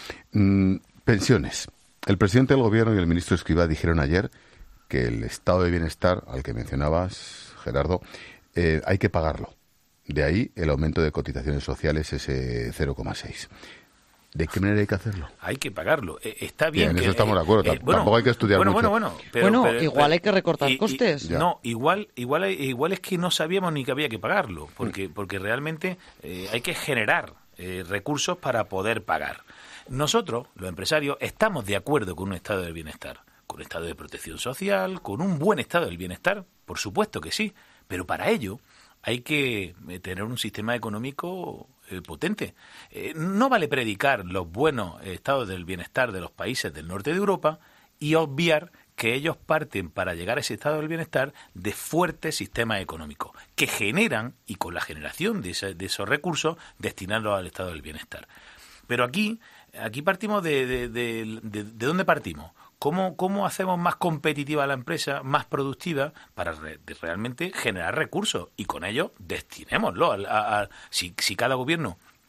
Mm, pensiones. El presidente del Gobierno y el ministro Escrivá dijeron ayer que el estado de bienestar al que mencionabas, Gerardo, eh, hay que pagarlo. De ahí el aumento de cotizaciones sociales, ese cero coma seis. ¿De qué manera hay que hacerlo? Hay que pagarlo. Eh, está bien. En que, eso estamos de acuerdo. Eh, bueno, Tampoco hay que estudiar bueno, mucho. Bueno, bueno, pero, bueno pero, igual pero, hay que recortar y, costes. Y, no, igual, igual, igual es que no sabíamos ni que había que pagarlo, porque, porque realmente eh, hay que generar eh, recursos para poder pagar. Nosotros, los empresarios, estamos de acuerdo con un estado del bienestar, con un estado de protección social, con un buen estado del bienestar, por supuesto que sí, pero para ello hay que tener un sistema económico eh, potente. Eh, no vale predicar los buenos estados del bienestar de los países del norte de Europa y obviar que ellos parten para llegar a ese estado del bienestar de fuertes sistemas económicos que generan, y con la generación de, ese, de esos recursos, destinarlos al estado del bienestar. Pero aquí, aquí partimos de, de, de, de, ¿de dónde partimos? ¿Cómo, ¿Cómo hacemos más competitiva la empresa, más productiva, para re, realmente generar recursos? Y con ello, destinémoslo. A, a, a, si, si cada gobierno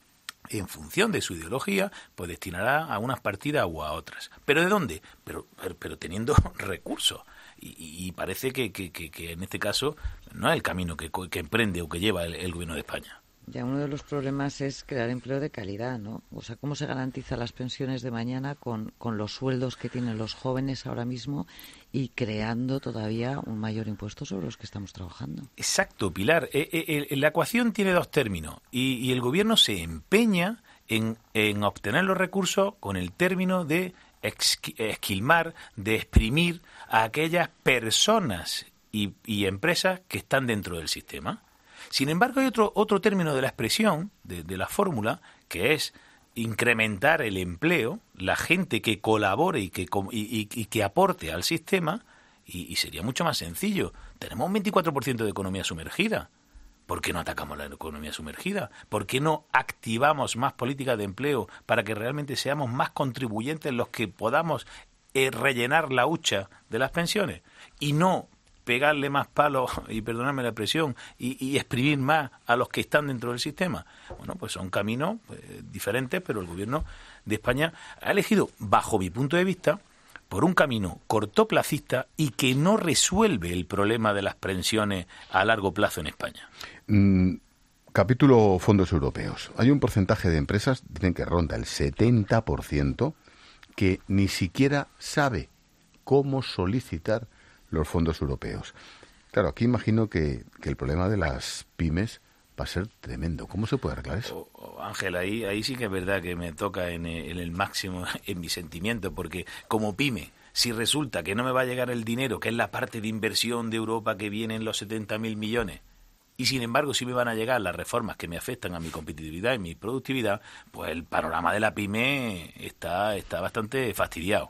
en función de su ideología, pues destinará a unas partidas o a otras. ¿Pero de dónde? Pero, pero, pero teniendo recursos. Y, y parece que, que, que, que en este caso no es el camino que, que emprende o que lleva el, el gobierno de España. Ya uno de los problemas es crear empleo de calidad, ¿no? O sea, ¿cómo se garantiza las pensiones de mañana con, con los sueldos que tienen los jóvenes ahora mismo y creando todavía un mayor impuesto sobre los que estamos trabajando? Exacto, Pilar. Eh, eh, la ecuación tiene dos términos y, y el gobierno se empeña en, en obtener los recursos con el término de esquilmar, de exprimir a aquellas personas y, y empresas que están dentro del sistema. Sin embargo, hay otro, otro término de la expresión, de, de la fórmula, que es incrementar el empleo, la gente que colabore y que, y, y, y que aporte al sistema, y, y sería mucho más sencillo. Tenemos un veinticuatro por ciento de economía sumergida. ¿Por qué no atacamos la economía sumergida? ¿Por qué no activamos más políticas de empleo para que realmente seamos más contribuyentes los que podamos eh, rellenar la hucha de las pensiones? Y no pegarle más palos, y perdonadme la expresión, y, y exprimir más a los que están dentro del sistema. Bueno, pues son caminos pues, diferentes, pero el gobierno de España ha elegido, bajo mi punto de vista, por un camino cortoplacista y que no resuelve el problema de las pensiones a largo plazo en España. Mm, capítulo fondos europeos. Hay un porcentaje de empresas, dicen que ronda el setenta por ciento, que ni siquiera sabe cómo solicitar los fondos europeos. Claro, aquí imagino que, que el problema de las pymes va a ser tremendo. ¿Cómo se puede arreglar eso? Oh, oh, Ángel, ahí, ahí sí que es verdad que me toca en, en el máximo en mi sentimiento, porque como pyme, si resulta que no me va a llegar el dinero, que es la parte de inversión de Europa que viene en los setenta mil millones, y sin embargo sí me van a llegar las reformas que me afectan a mi competitividad y mi productividad, pues el panorama de la pyme está, está bastante fastidiado.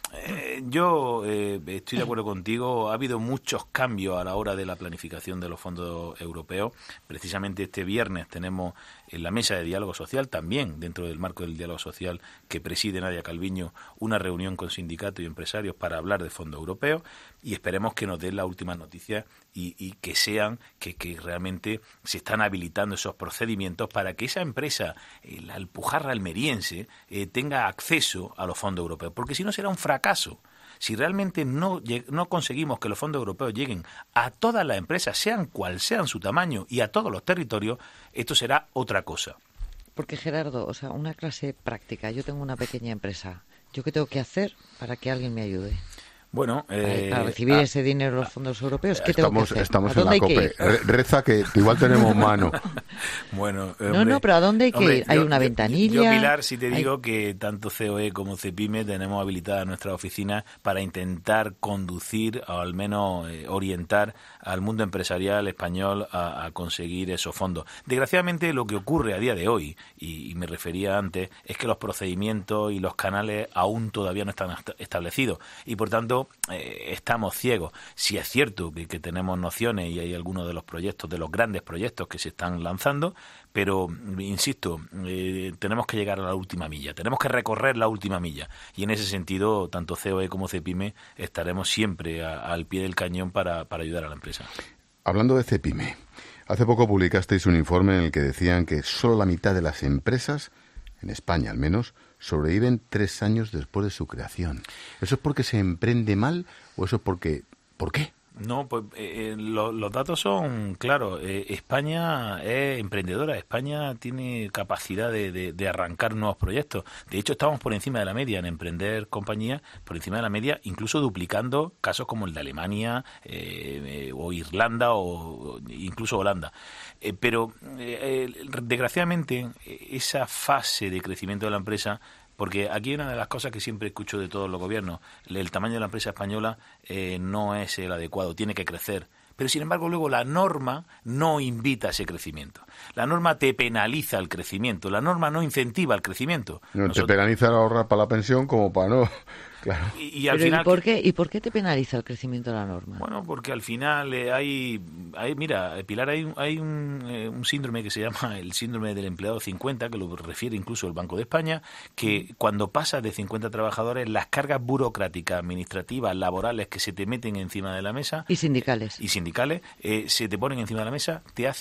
Eh, yo eh, estoy de acuerdo contigo. Ha habido muchos cambios a la hora de la planificación de los fondos europeos. Precisamente este viernes tenemos en la mesa de diálogo social, también dentro del marco del diálogo social que preside Nadia Calviño, una reunión con sindicatos y empresarios para hablar de fondos europeos, y esperemos que nos den las últimas noticias y, y que sean que, que realmente se están habilitando esos procedimientos para que esa empresa, eh, la Alpujarra almeriense, eh, tenga acceso a los fondos europeos, porque si no será un fracaso. Si realmente no, no conseguimos que los fondos europeos lleguen a todas las empresas, sean cual sean su tamaño, y a todos los territorios, esto será otra cosa. Porque, Gerardo, o sea, una clase práctica. Yo tengo una pequeña empresa. ¿Yo qué tengo que hacer para que alguien me ayude? Bueno, eh, para recibir ah, ese dinero de los fondos europeos, ¿qué estamos, tengo que hacer? Estamos en la COPE. Reza que igual tenemos mano. Bueno, hombre, no, no, pero ¿a dónde hay que hombre, ir? ¿Hay yo, una ventanilla? Yo, Pilar, si te hay... digo que tanto C O E como CEPIME tenemos habilitada nuestra oficina para intentar conducir o al menos eh, orientar al mundo empresarial español a, a conseguir esos fondos. Desgraciadamente, lo que ocurre a día de hoy, y, y me refería antes, es que los procedimientos y los canales aún todavía no están establecidos y, por tanto, eh, estamos ciegos. Si es cierto que, que tenemos nociones y hay algunos de los proyectos, de los grandes proyectos que se están lanzando, pero, insisto, eh, tenemos que llegar a la última milla, tenemos que recorrer la última milla, y en ese sentido, tanto C O E como CEPIME estaremos siempre a, al pie del cañón para, para ayudar a la empresa. Hablando de CEPIME, hace poco publicasteis un informe en el que decían que solo la mitad de las empresas, en España al menos, sobreviven tres años después de su creación. ¿Eso es porque se emprende mal o eso es porque... ¿Por qué? No, pues eh, lo, los datos son claros. Eh, España es emprendedora, España tiene capacidad de, de, de arrancar nuevos proyectos. De hecho, estamos por encima de la media en emprender compañías, por encima de la media, incluso duplicando casos como el de Alemania eh, eh, o Irlanda o incluso Holanda. Eh, pero, eh, desgraciadamente, esa fase de crecimiento de la empresa... Porque aquí una de las cosas que siempre escucho de todos los gobiernos, el tamaño de la empresa española eh, no es el adecuado, tiene que crecer. Pero, sin embargo, luego la norma no invita a ese crecimiento. La norma te penaliza el crecimiento, la norma no incentiva el crecimiento. No, Nosotros... te penaliza el ahorrar para la pensión como para no... Claro. Y, y, al Pero final, ¿y por qué, ¿y por qué te penaliza el crecimiento de la norma? Bueno, porque al final eh, hay, hay, mira, Pilar, hay, hay un, eh, un síndrome que se llama el síndrome del empleado cincuenta, que lo refiere incluso el Banco de España, que cuando pasas de cincuenta trabajadores, las cargas burocráticas, administrativas, laborales que se te meten encima de la mesa... Y sindicales. Y sindicales, eh, se te ponen encima de la mesa, te hacen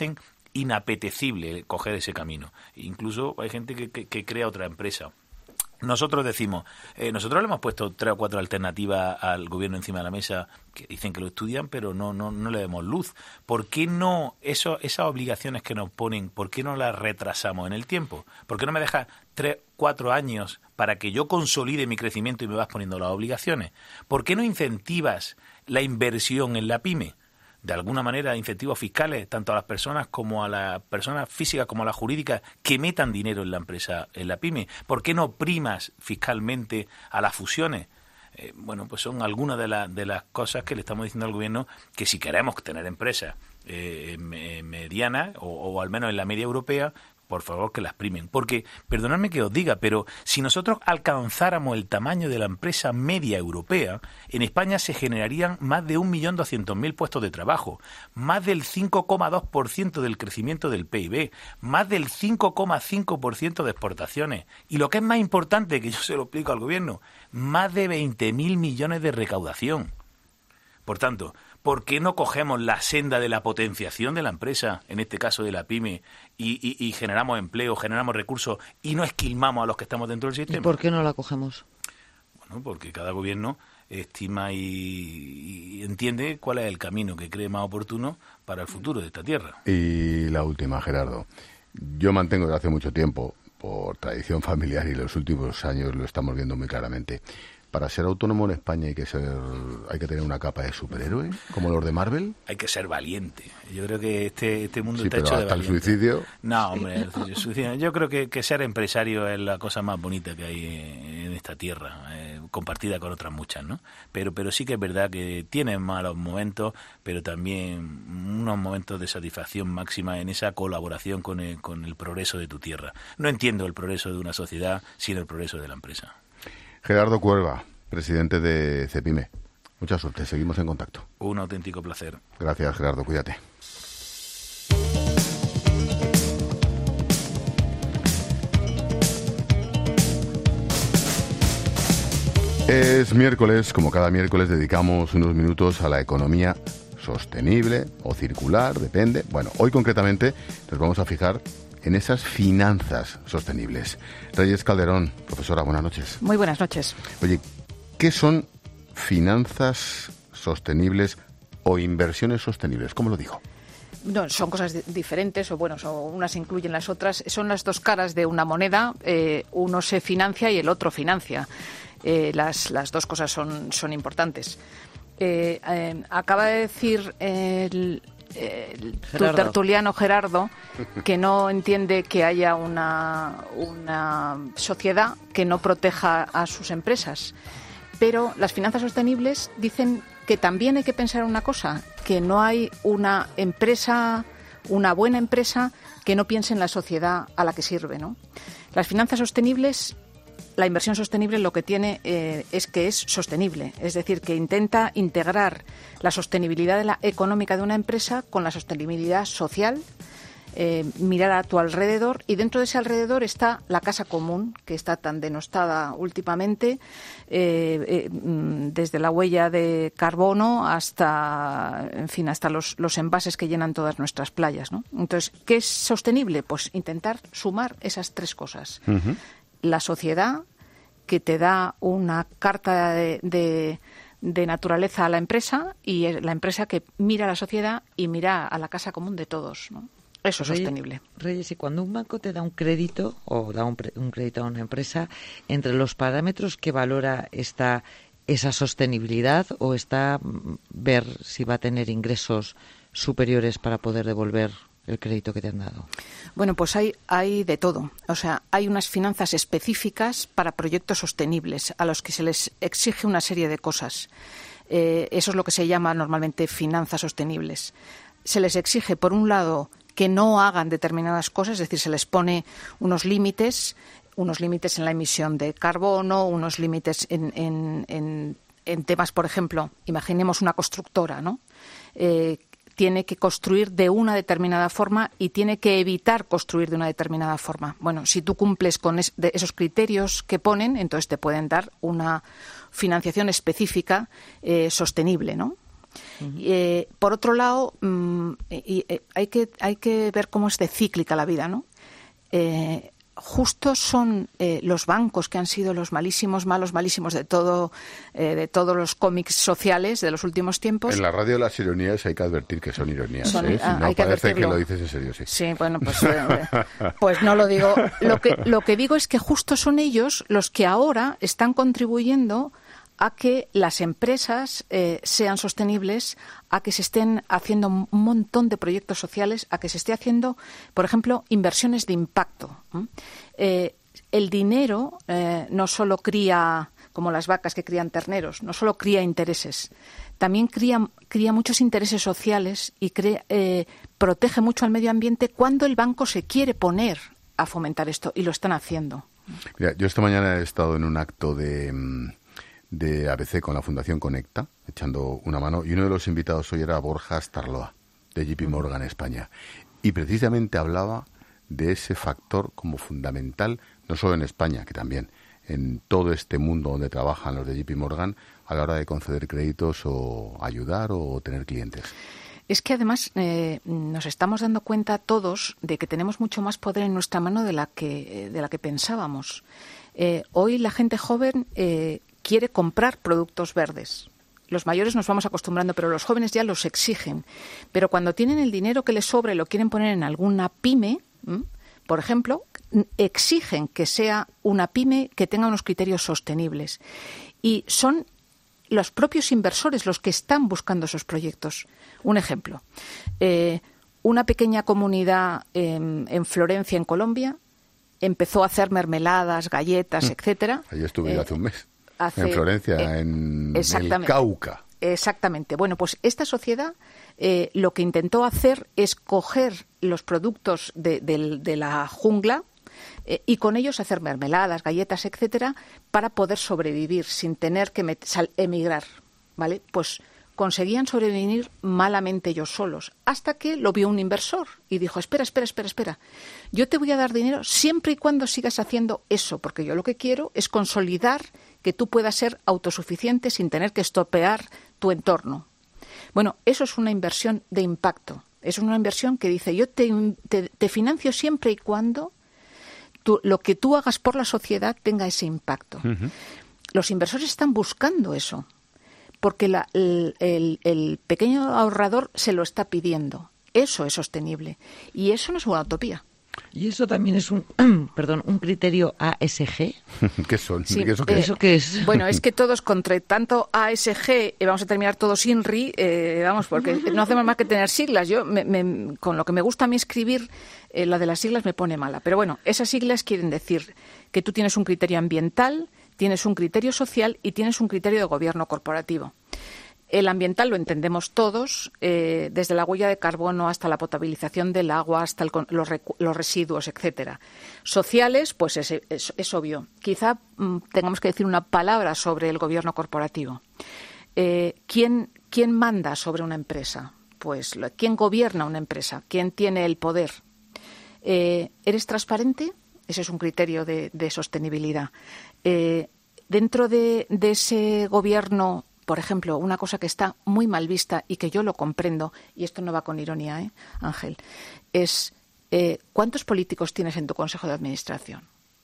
inapetecible coger ese camino. Incluso hay gente que, que, que crea otra empresa. Nosotros decimos, eh, nosotros le hemos puesto tres o cuatro alternativas al gobierno encima de la mesa que dicen que lo estudian, pero no no no le demos luz. ¿Por qué no eso, esas obligaciones que nos ponen, por qué no las retrasamos en el tiempo? ¿Por qué no me dejas tres, cuatro años para que yo consolide mi crecimiento y me vas poniendo las obligaciones? ¿Por qué no incentivas la inversión en la pyme? De alguna manera, incentivos fiscales, tanto a las personas como a las personas físicas como a las jurídicas, que metan dinero en la empresa, en la pyme. ¿Por qué no primas fiscalmente a las fusiones? Eh, bueno, pues son algunas de, la, de las cosas que le estamos diciendo al gobierno, que si queremos tener empresas eh, me, medianas, o, o al menos en la media europea, por favor que las primen. Porque, perdonadme que os diga, pero si nosotros alcanzáramos el tamaño de la empresa media europea, en España se generarían más de un millón doscientos mil puestos de trabajo, más del cinco coma dos por ciento del crecimiento del P I B, más del cinco coma cinco por ciento de exportaciones. Y lo que es más importante, que yo se lo explico al gobierno, más de veinte mil millones de recaudación. Por tanto, ¿por qué no cogemos la senda de la potenciación de la empresa, en este caso de la pyme, y, y, y generamos empleo, generamos recursos y no esquilmamos a los que estamos dentro del sistema? ¿Y por qué no la cogemos? Bueno, porque cada gobierno estima y, y entiende cuál es el camino que cree más oportuno para el futuro de esta tierra. Y la última, Gerardo. Yo mantengo desde hace mucho tiempo, por tradición familiar y en los últimos años lo estamos viendo muy claramente, para ser autónomo en España hay que ser, hay que tener una capa de superhéroe, como los de Marvel. Hay que ser valiente. Yo creo que este este mundo sí, está pero hecho de hasta valiente. el suicidio. No, hombre, el suicidio. Yo creo que, que ser empresario es la cosa más bonita que hay en esta tierra, eh, compartida con otras muchas, ¿no? Pero pero sí que es verdad que tienes malos momentos, pero también unos momentos de satisfacción máxima en esa colaboración con el, con el progreso de tu tierra. No entiendo el progreso de una sociedad sin el progreso de la empresa. Gerardo Cuerva, presidente de Cepime. Mucha suerte, seguimos en contacto. Un auténtico placer. Gracias, Gerardo, cuídate. Es miércoles, como cada miércoles dedicamos unos minutos a la economía sostenible o circular, depende. Bueno, hoy concretamente nos vamos a fijar en esas finanzas sostenibles. Reyes Calderón, profesora, buenas noches. Muy buenas noches. Oye, ¿qué son finanzas sostenibles o inversiones sostenibles? ¿Cómo lo digo? No, son cosas di- diferentes, o bueno, son, unas incluyen las otras. Son las dos caras de una moneda. Eh, uno se financia y el otro financia. Eh, las, las dos cosas son, son importantes. Eh, eh, acaba de decir el... El, tu tertuliano Gerardo, que no entiende que haya una, una sociedad que no proteja a sus empresas. Pero las finanzas sostenibles dicen que también hay que pensar una cosa, que no hay una empresa, una buena empresa, que no piense en la sociedad a la que sirve, ¿no? Las finanzas sostenibles, la inversión sostenible lo que tiene eh, es que es sostenible, es decir, que intenta integrar la sostenibilidad de la económica de una empresa con la sostenibilidad social, eh, mirar a tu alrededor, y dentro de ese alrededor está la casa común, que está tan denostada últimamente, eh, eh, desde la huella de carbono hasta, en fin, hasta los, los envases que llenan todas nuestras playas, ¿no? Entonces, ¿qué es sostenible? Pues intentar sumar esas tres cosas. Uh-huh. La sociedad, que te da una carta de, de, de naturaleza a la empresa, y la empresa que mira a la sociedad y mira a la casa común de todos, ¿no? Eso es Reyes, sostenible. Reyes, y cuando un banco te da un crédito o da un, pre, un crédito a una empresa, entre los parámetros que valora está esa sostenibilidad, o está ver si va a tener ingresos superiores para poder devolver el crédito que te han dado? Bueno, pues hay, hay de todo. O sea, hay unas finanzas específicas para proyectos sostenibles a los que se les exige una serie de cosas. Eh, eso es lo que se llama normalmente finanzas sostenibles. Se les exige, por un lado, que no hagan determinadas cosas, es decir, se les pone unos límites, unos límites en la emisión de carbono, unos límites en, en, en, en temas, por ejemplo, imaginemos una constructora, ¿no? Eh, tiene que construir de una determinada forma y tiene que evitar construir de una determinada forma. Bueno, si tú cumples con es, de esos criterios que ponen, entonces te pueden dar una financiación específica eh, sostenible, ¿no? Uh-huh. Eh, por otro lado, mmm, y, y, hay que hay que ver cómo es de cíclica la vida, ¿no? Eh, justo son eh, los bancos que han sido los malísimos, malos, malísimos de todo, eh, de todos los cómics sociales de los últimos tiempos. En la radio las ironías hay que advertir que son ironías. Son, ¿eh? Si ah, no hay que parece advertirlo. que lo dices en serio, sí. Sí, bueno, pues, eh, pues no lo digo. Lo que, lo que digo es que justo son ellos los que ahora están contribuyendo a que las empresas eh, sean sostenibles, a que se estén haciendo un montón de proyectos sociales, a que se esté haciendo, por ejemplo, inversiones de impacto. Eh, el dinero eh, no solo cría, como las vacas que crían terneros, no solo cría intereses, también cría, cría muchos intereses sociales y crea, eh, protege mucho al medio ambiente cuando el banco se quiere poner a fomentar esto, y lo están haciendo. Mira, yo esta mañana he estado en un acto de... de A B C con la Fundación Conecta, echando una mano, y uno de los invitados hoy era Borja Astarloa, de J P Morgan España. Y precisamente hablaba de ese factor como fundamental, no solo en España, que también, en todo este mundo donde trabajan los de J P Morgan, a la hora de conceder créditos o ayudar o tener clientes. Es que además eh, nos estamos dando cuenta todos de que tenemos mucho más poder en nuestra mano de la que, de la que pensábamos. Eh, hoy la gente joven eh, quiere comprar productos verdes. Los mayores nos vamos acostumbrando, pero los jóvenes ya los exigen. Pero cuando tienen el dinero que les sobra y lo quieren poner en alguna pyme, ¿m? por ejemplo, exigen que sea una pyme que tenga unos criterios sostenibles. Y son los propios inversores los que están buscando esos proyectos. Un ejemplo, eh, una pequeña comunidad en, en Florencia, en Colombia, empezó a hacer mermeladas, galletas, etcétera. Ahí estuve eh, hace un mes. Hace, en Florencia, eh, en el Cauca. Exactamente. Bueno, pues esta sociedad eh, lo que intentó hacer es coger los productos de, de, de la jungla eh, y con ellos hacer mermeladas, galletas, etcétera, para poder sobrevivir sin tener que met- sal- emigrar, ¿vale? Pues conseguían sobrevivir malamente ellos solos, hasta que lo vio un inversor y dijo, espera, espera, espera, espera, yo te voy a dar dinero siempre y cuando sigas haciendo eso, porque yo lo que quiero es consolidar que tú puedas ser autosuficiente sin tener que estropear tu entorno. Bueno, eso es una inversión de impacto, es una inversión que dice, yo te, te, te financio siempre y cuando tú, lo que tú hagas por la sociedad tenga ese impacto. Uh-huh. Los inversores están buscando eso, porque la, el, el, el pequeño ahorrador se lo está pidiendo. Eso es sostenible. Y eso no es una utopía. ¿Y eso también es un perdón, un criterio A S G? ¿Qué son? Sí, ¿Eso, qué eh, es? ¿Eso qué es? Bueno, es que todos, contra tanto A S G, eh, vamos a terminar todos INRI, eh, vamos, porque no hacemos más que tener siglas. Yo, me, me, con lo que me gusta a mí escribir, eh, la de las siglas me pone mala. Pero bueno, esas siglas quieren decir que tú tienes un criterio ambiental, tienes un criterio social y tienes un criterio de gobierno corporativo. El ambiental lo entendemos todos, eh, desde la huella de carbono hasta la potabilización del agua, hasta el, los, los residuos, etcétera. Sociales, pues es, es, es obvio. Quizá mm, tengamos que decir una palabra sobre el gobierno corporativo. Eh, ¿quién, ¿Quién manda sobre una empresa? Pues ¿quién gobierna una empresa? ¿Quién tiene el poder? Eh, ¿Eres transparente? Ese es un criterio de, de sostenibilidad. Eh, dentro de, de ese gobierno, por ejemplo, una cosa que está muy mal vista y que yo lo comprendo, y esto no va con ironía, ¿eh, Ángel? Es eh, ¿cuántos políticos tienes en tu consejo de administración?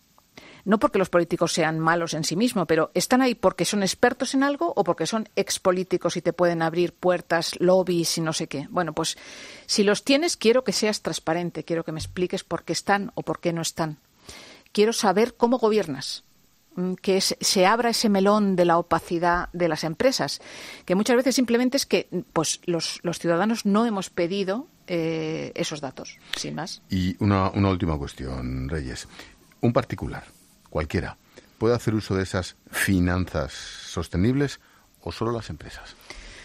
No porque los políticos sean malos en sí mismos, pero ¿están ahí porque son expertos en algo o porque son expolíticos y te pueden abrir puertas, lobbies y no sé qué? Bueno, pues si los tienes, quiero que seas transparente, quiero que me expliques por qué están o por qué no están. Quiero saber cómo gobiernas, que es, se abra ese melón de la opacidad de las empresas, que muchas veces simplemente es que pues los, los ciudadanos no hemos pedido eh, esos datos, sin más. Y una, una última cuestión, Reyes. Un particular, cualquiera, ¿puede hacer uso de esas finanzas sostenibles o solo las empresas?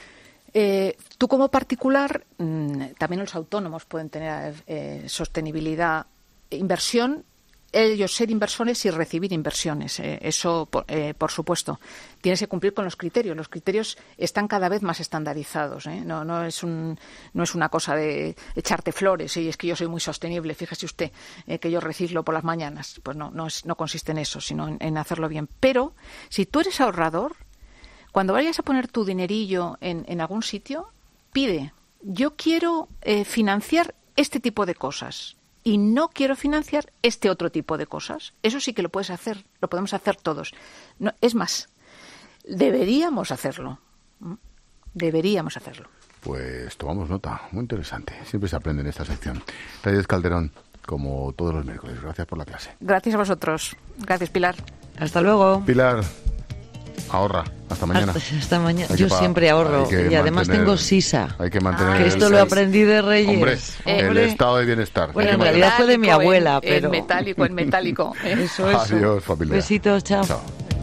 Eh, tú como particular, mmm, también los autónomos pueden tener eh, sostenibilidad, inversión, ellos ser inversores y recibir inversiones. Eh, eso, por, eh, por supuesto, tienes que cumplir con los criterios. Los criterios están cada vez más estandarizados. ¿eh? No, no es un, no es una cosa de echarte flores y es que yo soy muy sostenible. Fíjese usted eh, que yo reciclo por las mañanas. Pues no, no, es, no consiste en eso, sino en, en hacerlo bien. Pero si tú eres ahorrador, Cuando vayas a poner tu dinerillo en, en algún sitio, pide, yo quiero eh, financiar este tipo de cosas y no quiero financiar este otro tipo de cosas. Eso sí que lo puedes hacer, lo podemos hacer todos. No, es más, deberíamos hacerlo. Deberíamos hacerlo. Pues tomamos nota, muy interesante. Siempre se aprende en esta sección. Reyes Calderón, como todos los miércoles, gracias por la clase. Gracias a vosotros. Gracias, Pilar. Hasta luego. Pilar, ahorra. Hasta mañana. Hasta, hasta mañana. Hay Yo que pa- siempre ahorro. hay que Y además mantener- tengo sisa. Hay que mantener Que el- esto lo aprendí de Reyes. Hombre, Eh, el hombre. estado de bienestar. Bueno, Hay en que realidad fue de mi Metálico, abuela, en- pero... En metálico, en metálico. ¿eh? Eso, eso. Adiós, familia. Besitos, chao. Chao.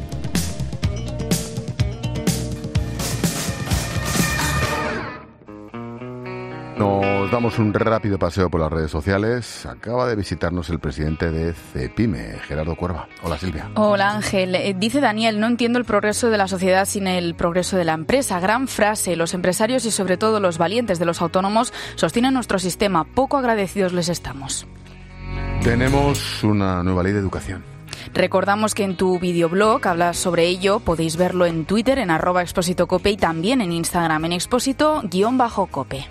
Nos damos un rápido paseo por las redes sociales. Acaba de visitarnos el presidente de CEPIME, Gerardo Cuerva. Hola, Silvia. Hola Ángel, Eh, dice Daniel, no entiendo el progreso de la sociedad sin el progreso de la empresa. Gran frase, los empresarios y sobre todo los valientes de los autónomos sostienen nuestro sistema, poco agradecidos les estamos. Tenemos una nueva ley de educación. Recordamos que en tu videoblog hablas sobre ello, podéis verlo en Twitter en arroba expósitocope y también en Instagram en expósito-cope.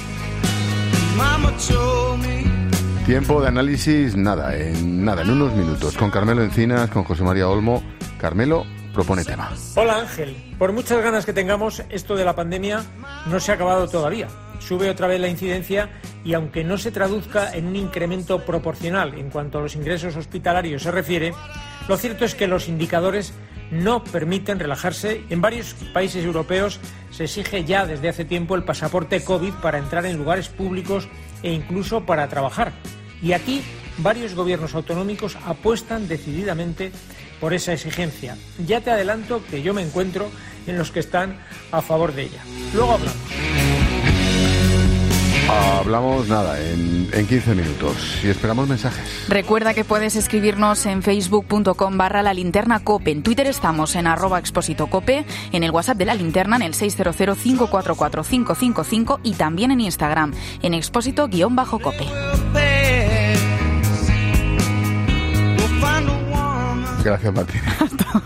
Tiempo de análisis, nada, en nada, en unos minutos. Con Carmelo Encinas, con José María Olmo. Carmelo propone tema. Hola Ángel, por muchas ganas que tengamos, esto de la pandemia no se ha acabado todavía. Sube otra vez la incidencia y aunque no se traduzca en un incremento proporcional en cuanto a los ingresos hospitalarios se refiere, lo cierto es que los indicadores no permiten relajarse. En varios países europeos se exige ya desde hace tiempo el pasaporte COVID para entrar en lugares públicos e incluso para trabajar. Y aquí varios gobiernos autonómicos apuestan decididamente por esa exigencia. Ya te adelanto que yo me encuentro en los que están a favor de ella. Luego hablamos. Hablamos, nada, en, en quince minutos y esperamos mensajes. Recuerda que puedes escribirnos en facebook.com barra la linterna cope. En Twitter estamos en arroba expósitocope, en el WhatsApp de la linterna en el seis cero cero, cinco cuatro cuatro, cinco cinco cinco y también en Instagram en expósito-cope. Gracias, Martina.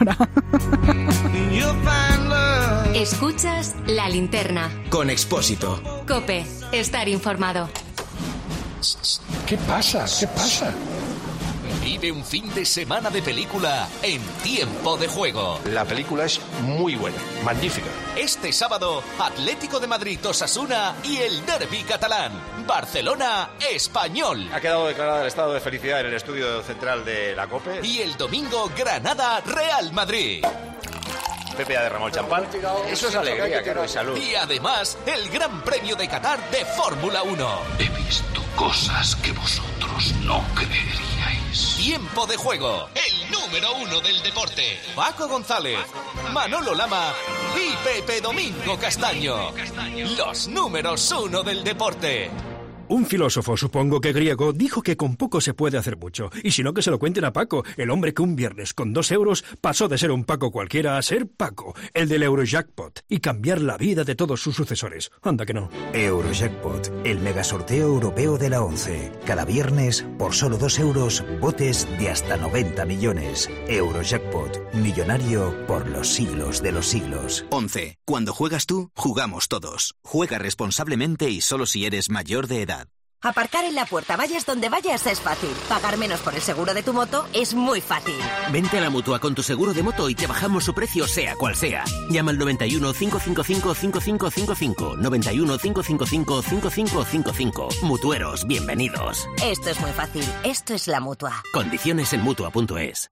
Escuchas La Linterna. Con Expósito. Cope, estar informado. ¿Qué pasa? ¿Qué pasa? Vive un fin de semana de película en Tiempo de Juego. La película es muy buena, magnífica. Este sábado, Atlético de Madrid, Osasuna y el derbi catalán. Barcelona, Español. Ha quedado declarado el estado de felicidad en el estudio central de la COPE. Y el domingo, Granada, Real Madrid. Pepe ha derramado el champán. Eso es alegría, claro, y salud. Y además, el Gran Premio de Qatar de Fórmula uno. He visto cosas que vosotros no creeríais. Tiempo de Juego, el número uno del deporte. Paco González, Manolo Lama y Pepe Domingo Castaño. Los números uno del deporte. Un filósofo, supongo que griego, dijo que con poco se puede hacer mucho. Y si no, que se lo cuenten a Paco, el hombre que un viernes con dos euros pasó de ser un Paco cualquiera a ser Paco, el del Eurojackpot, y cambiar la vida de todos sus sucesores. Anda que no. Eurojackpot, el megasorteo europeo de la ONCE. Cada viernes, por solo dos euros, botes de hasta noventa millones. Eurojackpot, millonario por los siglos de los siglos. ONCE. Cuando juegas tú, jugamos todos. Juega responsablemente y solo si eres mayor de edad. Aparcar en la puerta, vayas donde vayas, es fácil. Pagar menos por el seguro de tu moto es muy fácil. Vente a la Mutua con tu seguro de moto y te bajamos su precio sea cual sea. Llama al noventa y uno, cinco cinco cinco, cinco cinco cinco cinco. noventa y uno, cinco cinco cinco, cinco cinco cinco cinco. Mutueros, bienvenidos. Esto es muy fácil. Esto es la Mutua. Condiciones en Mutua punto es.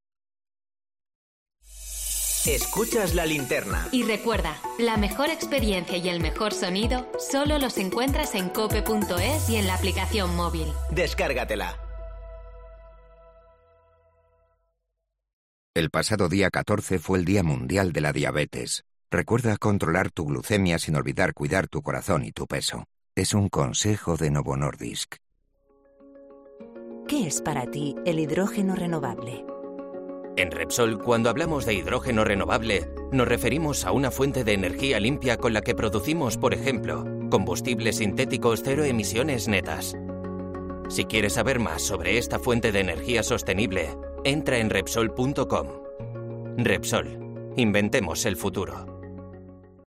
Escuchas La Linterna. Y recuerda, la mejor experiencia y el mejor sonido solo los encuentras en cope punto es y en la aplicación móvil. Descárgatela. El pasado día catorce fue el Día Mundial de la Diabetes. Recuerda controlar tu glucemia sin olvidar cuidar tu corazón y tu peso. Es un consejo de Novo Nordisk. ¿Qué es para ti el hidrógeno renovable? En Repsol, cuando hablamos de hidrógeno renovable, nos referimos a una fuente de energía limpia con la que producimos, por ejemplo, combustibles sintéticos cero emisiones netas. Si quieres saber más sobre esta fuente de energía sostenible, entra en Repsol punto com. Repsol, Inventemos el futuro.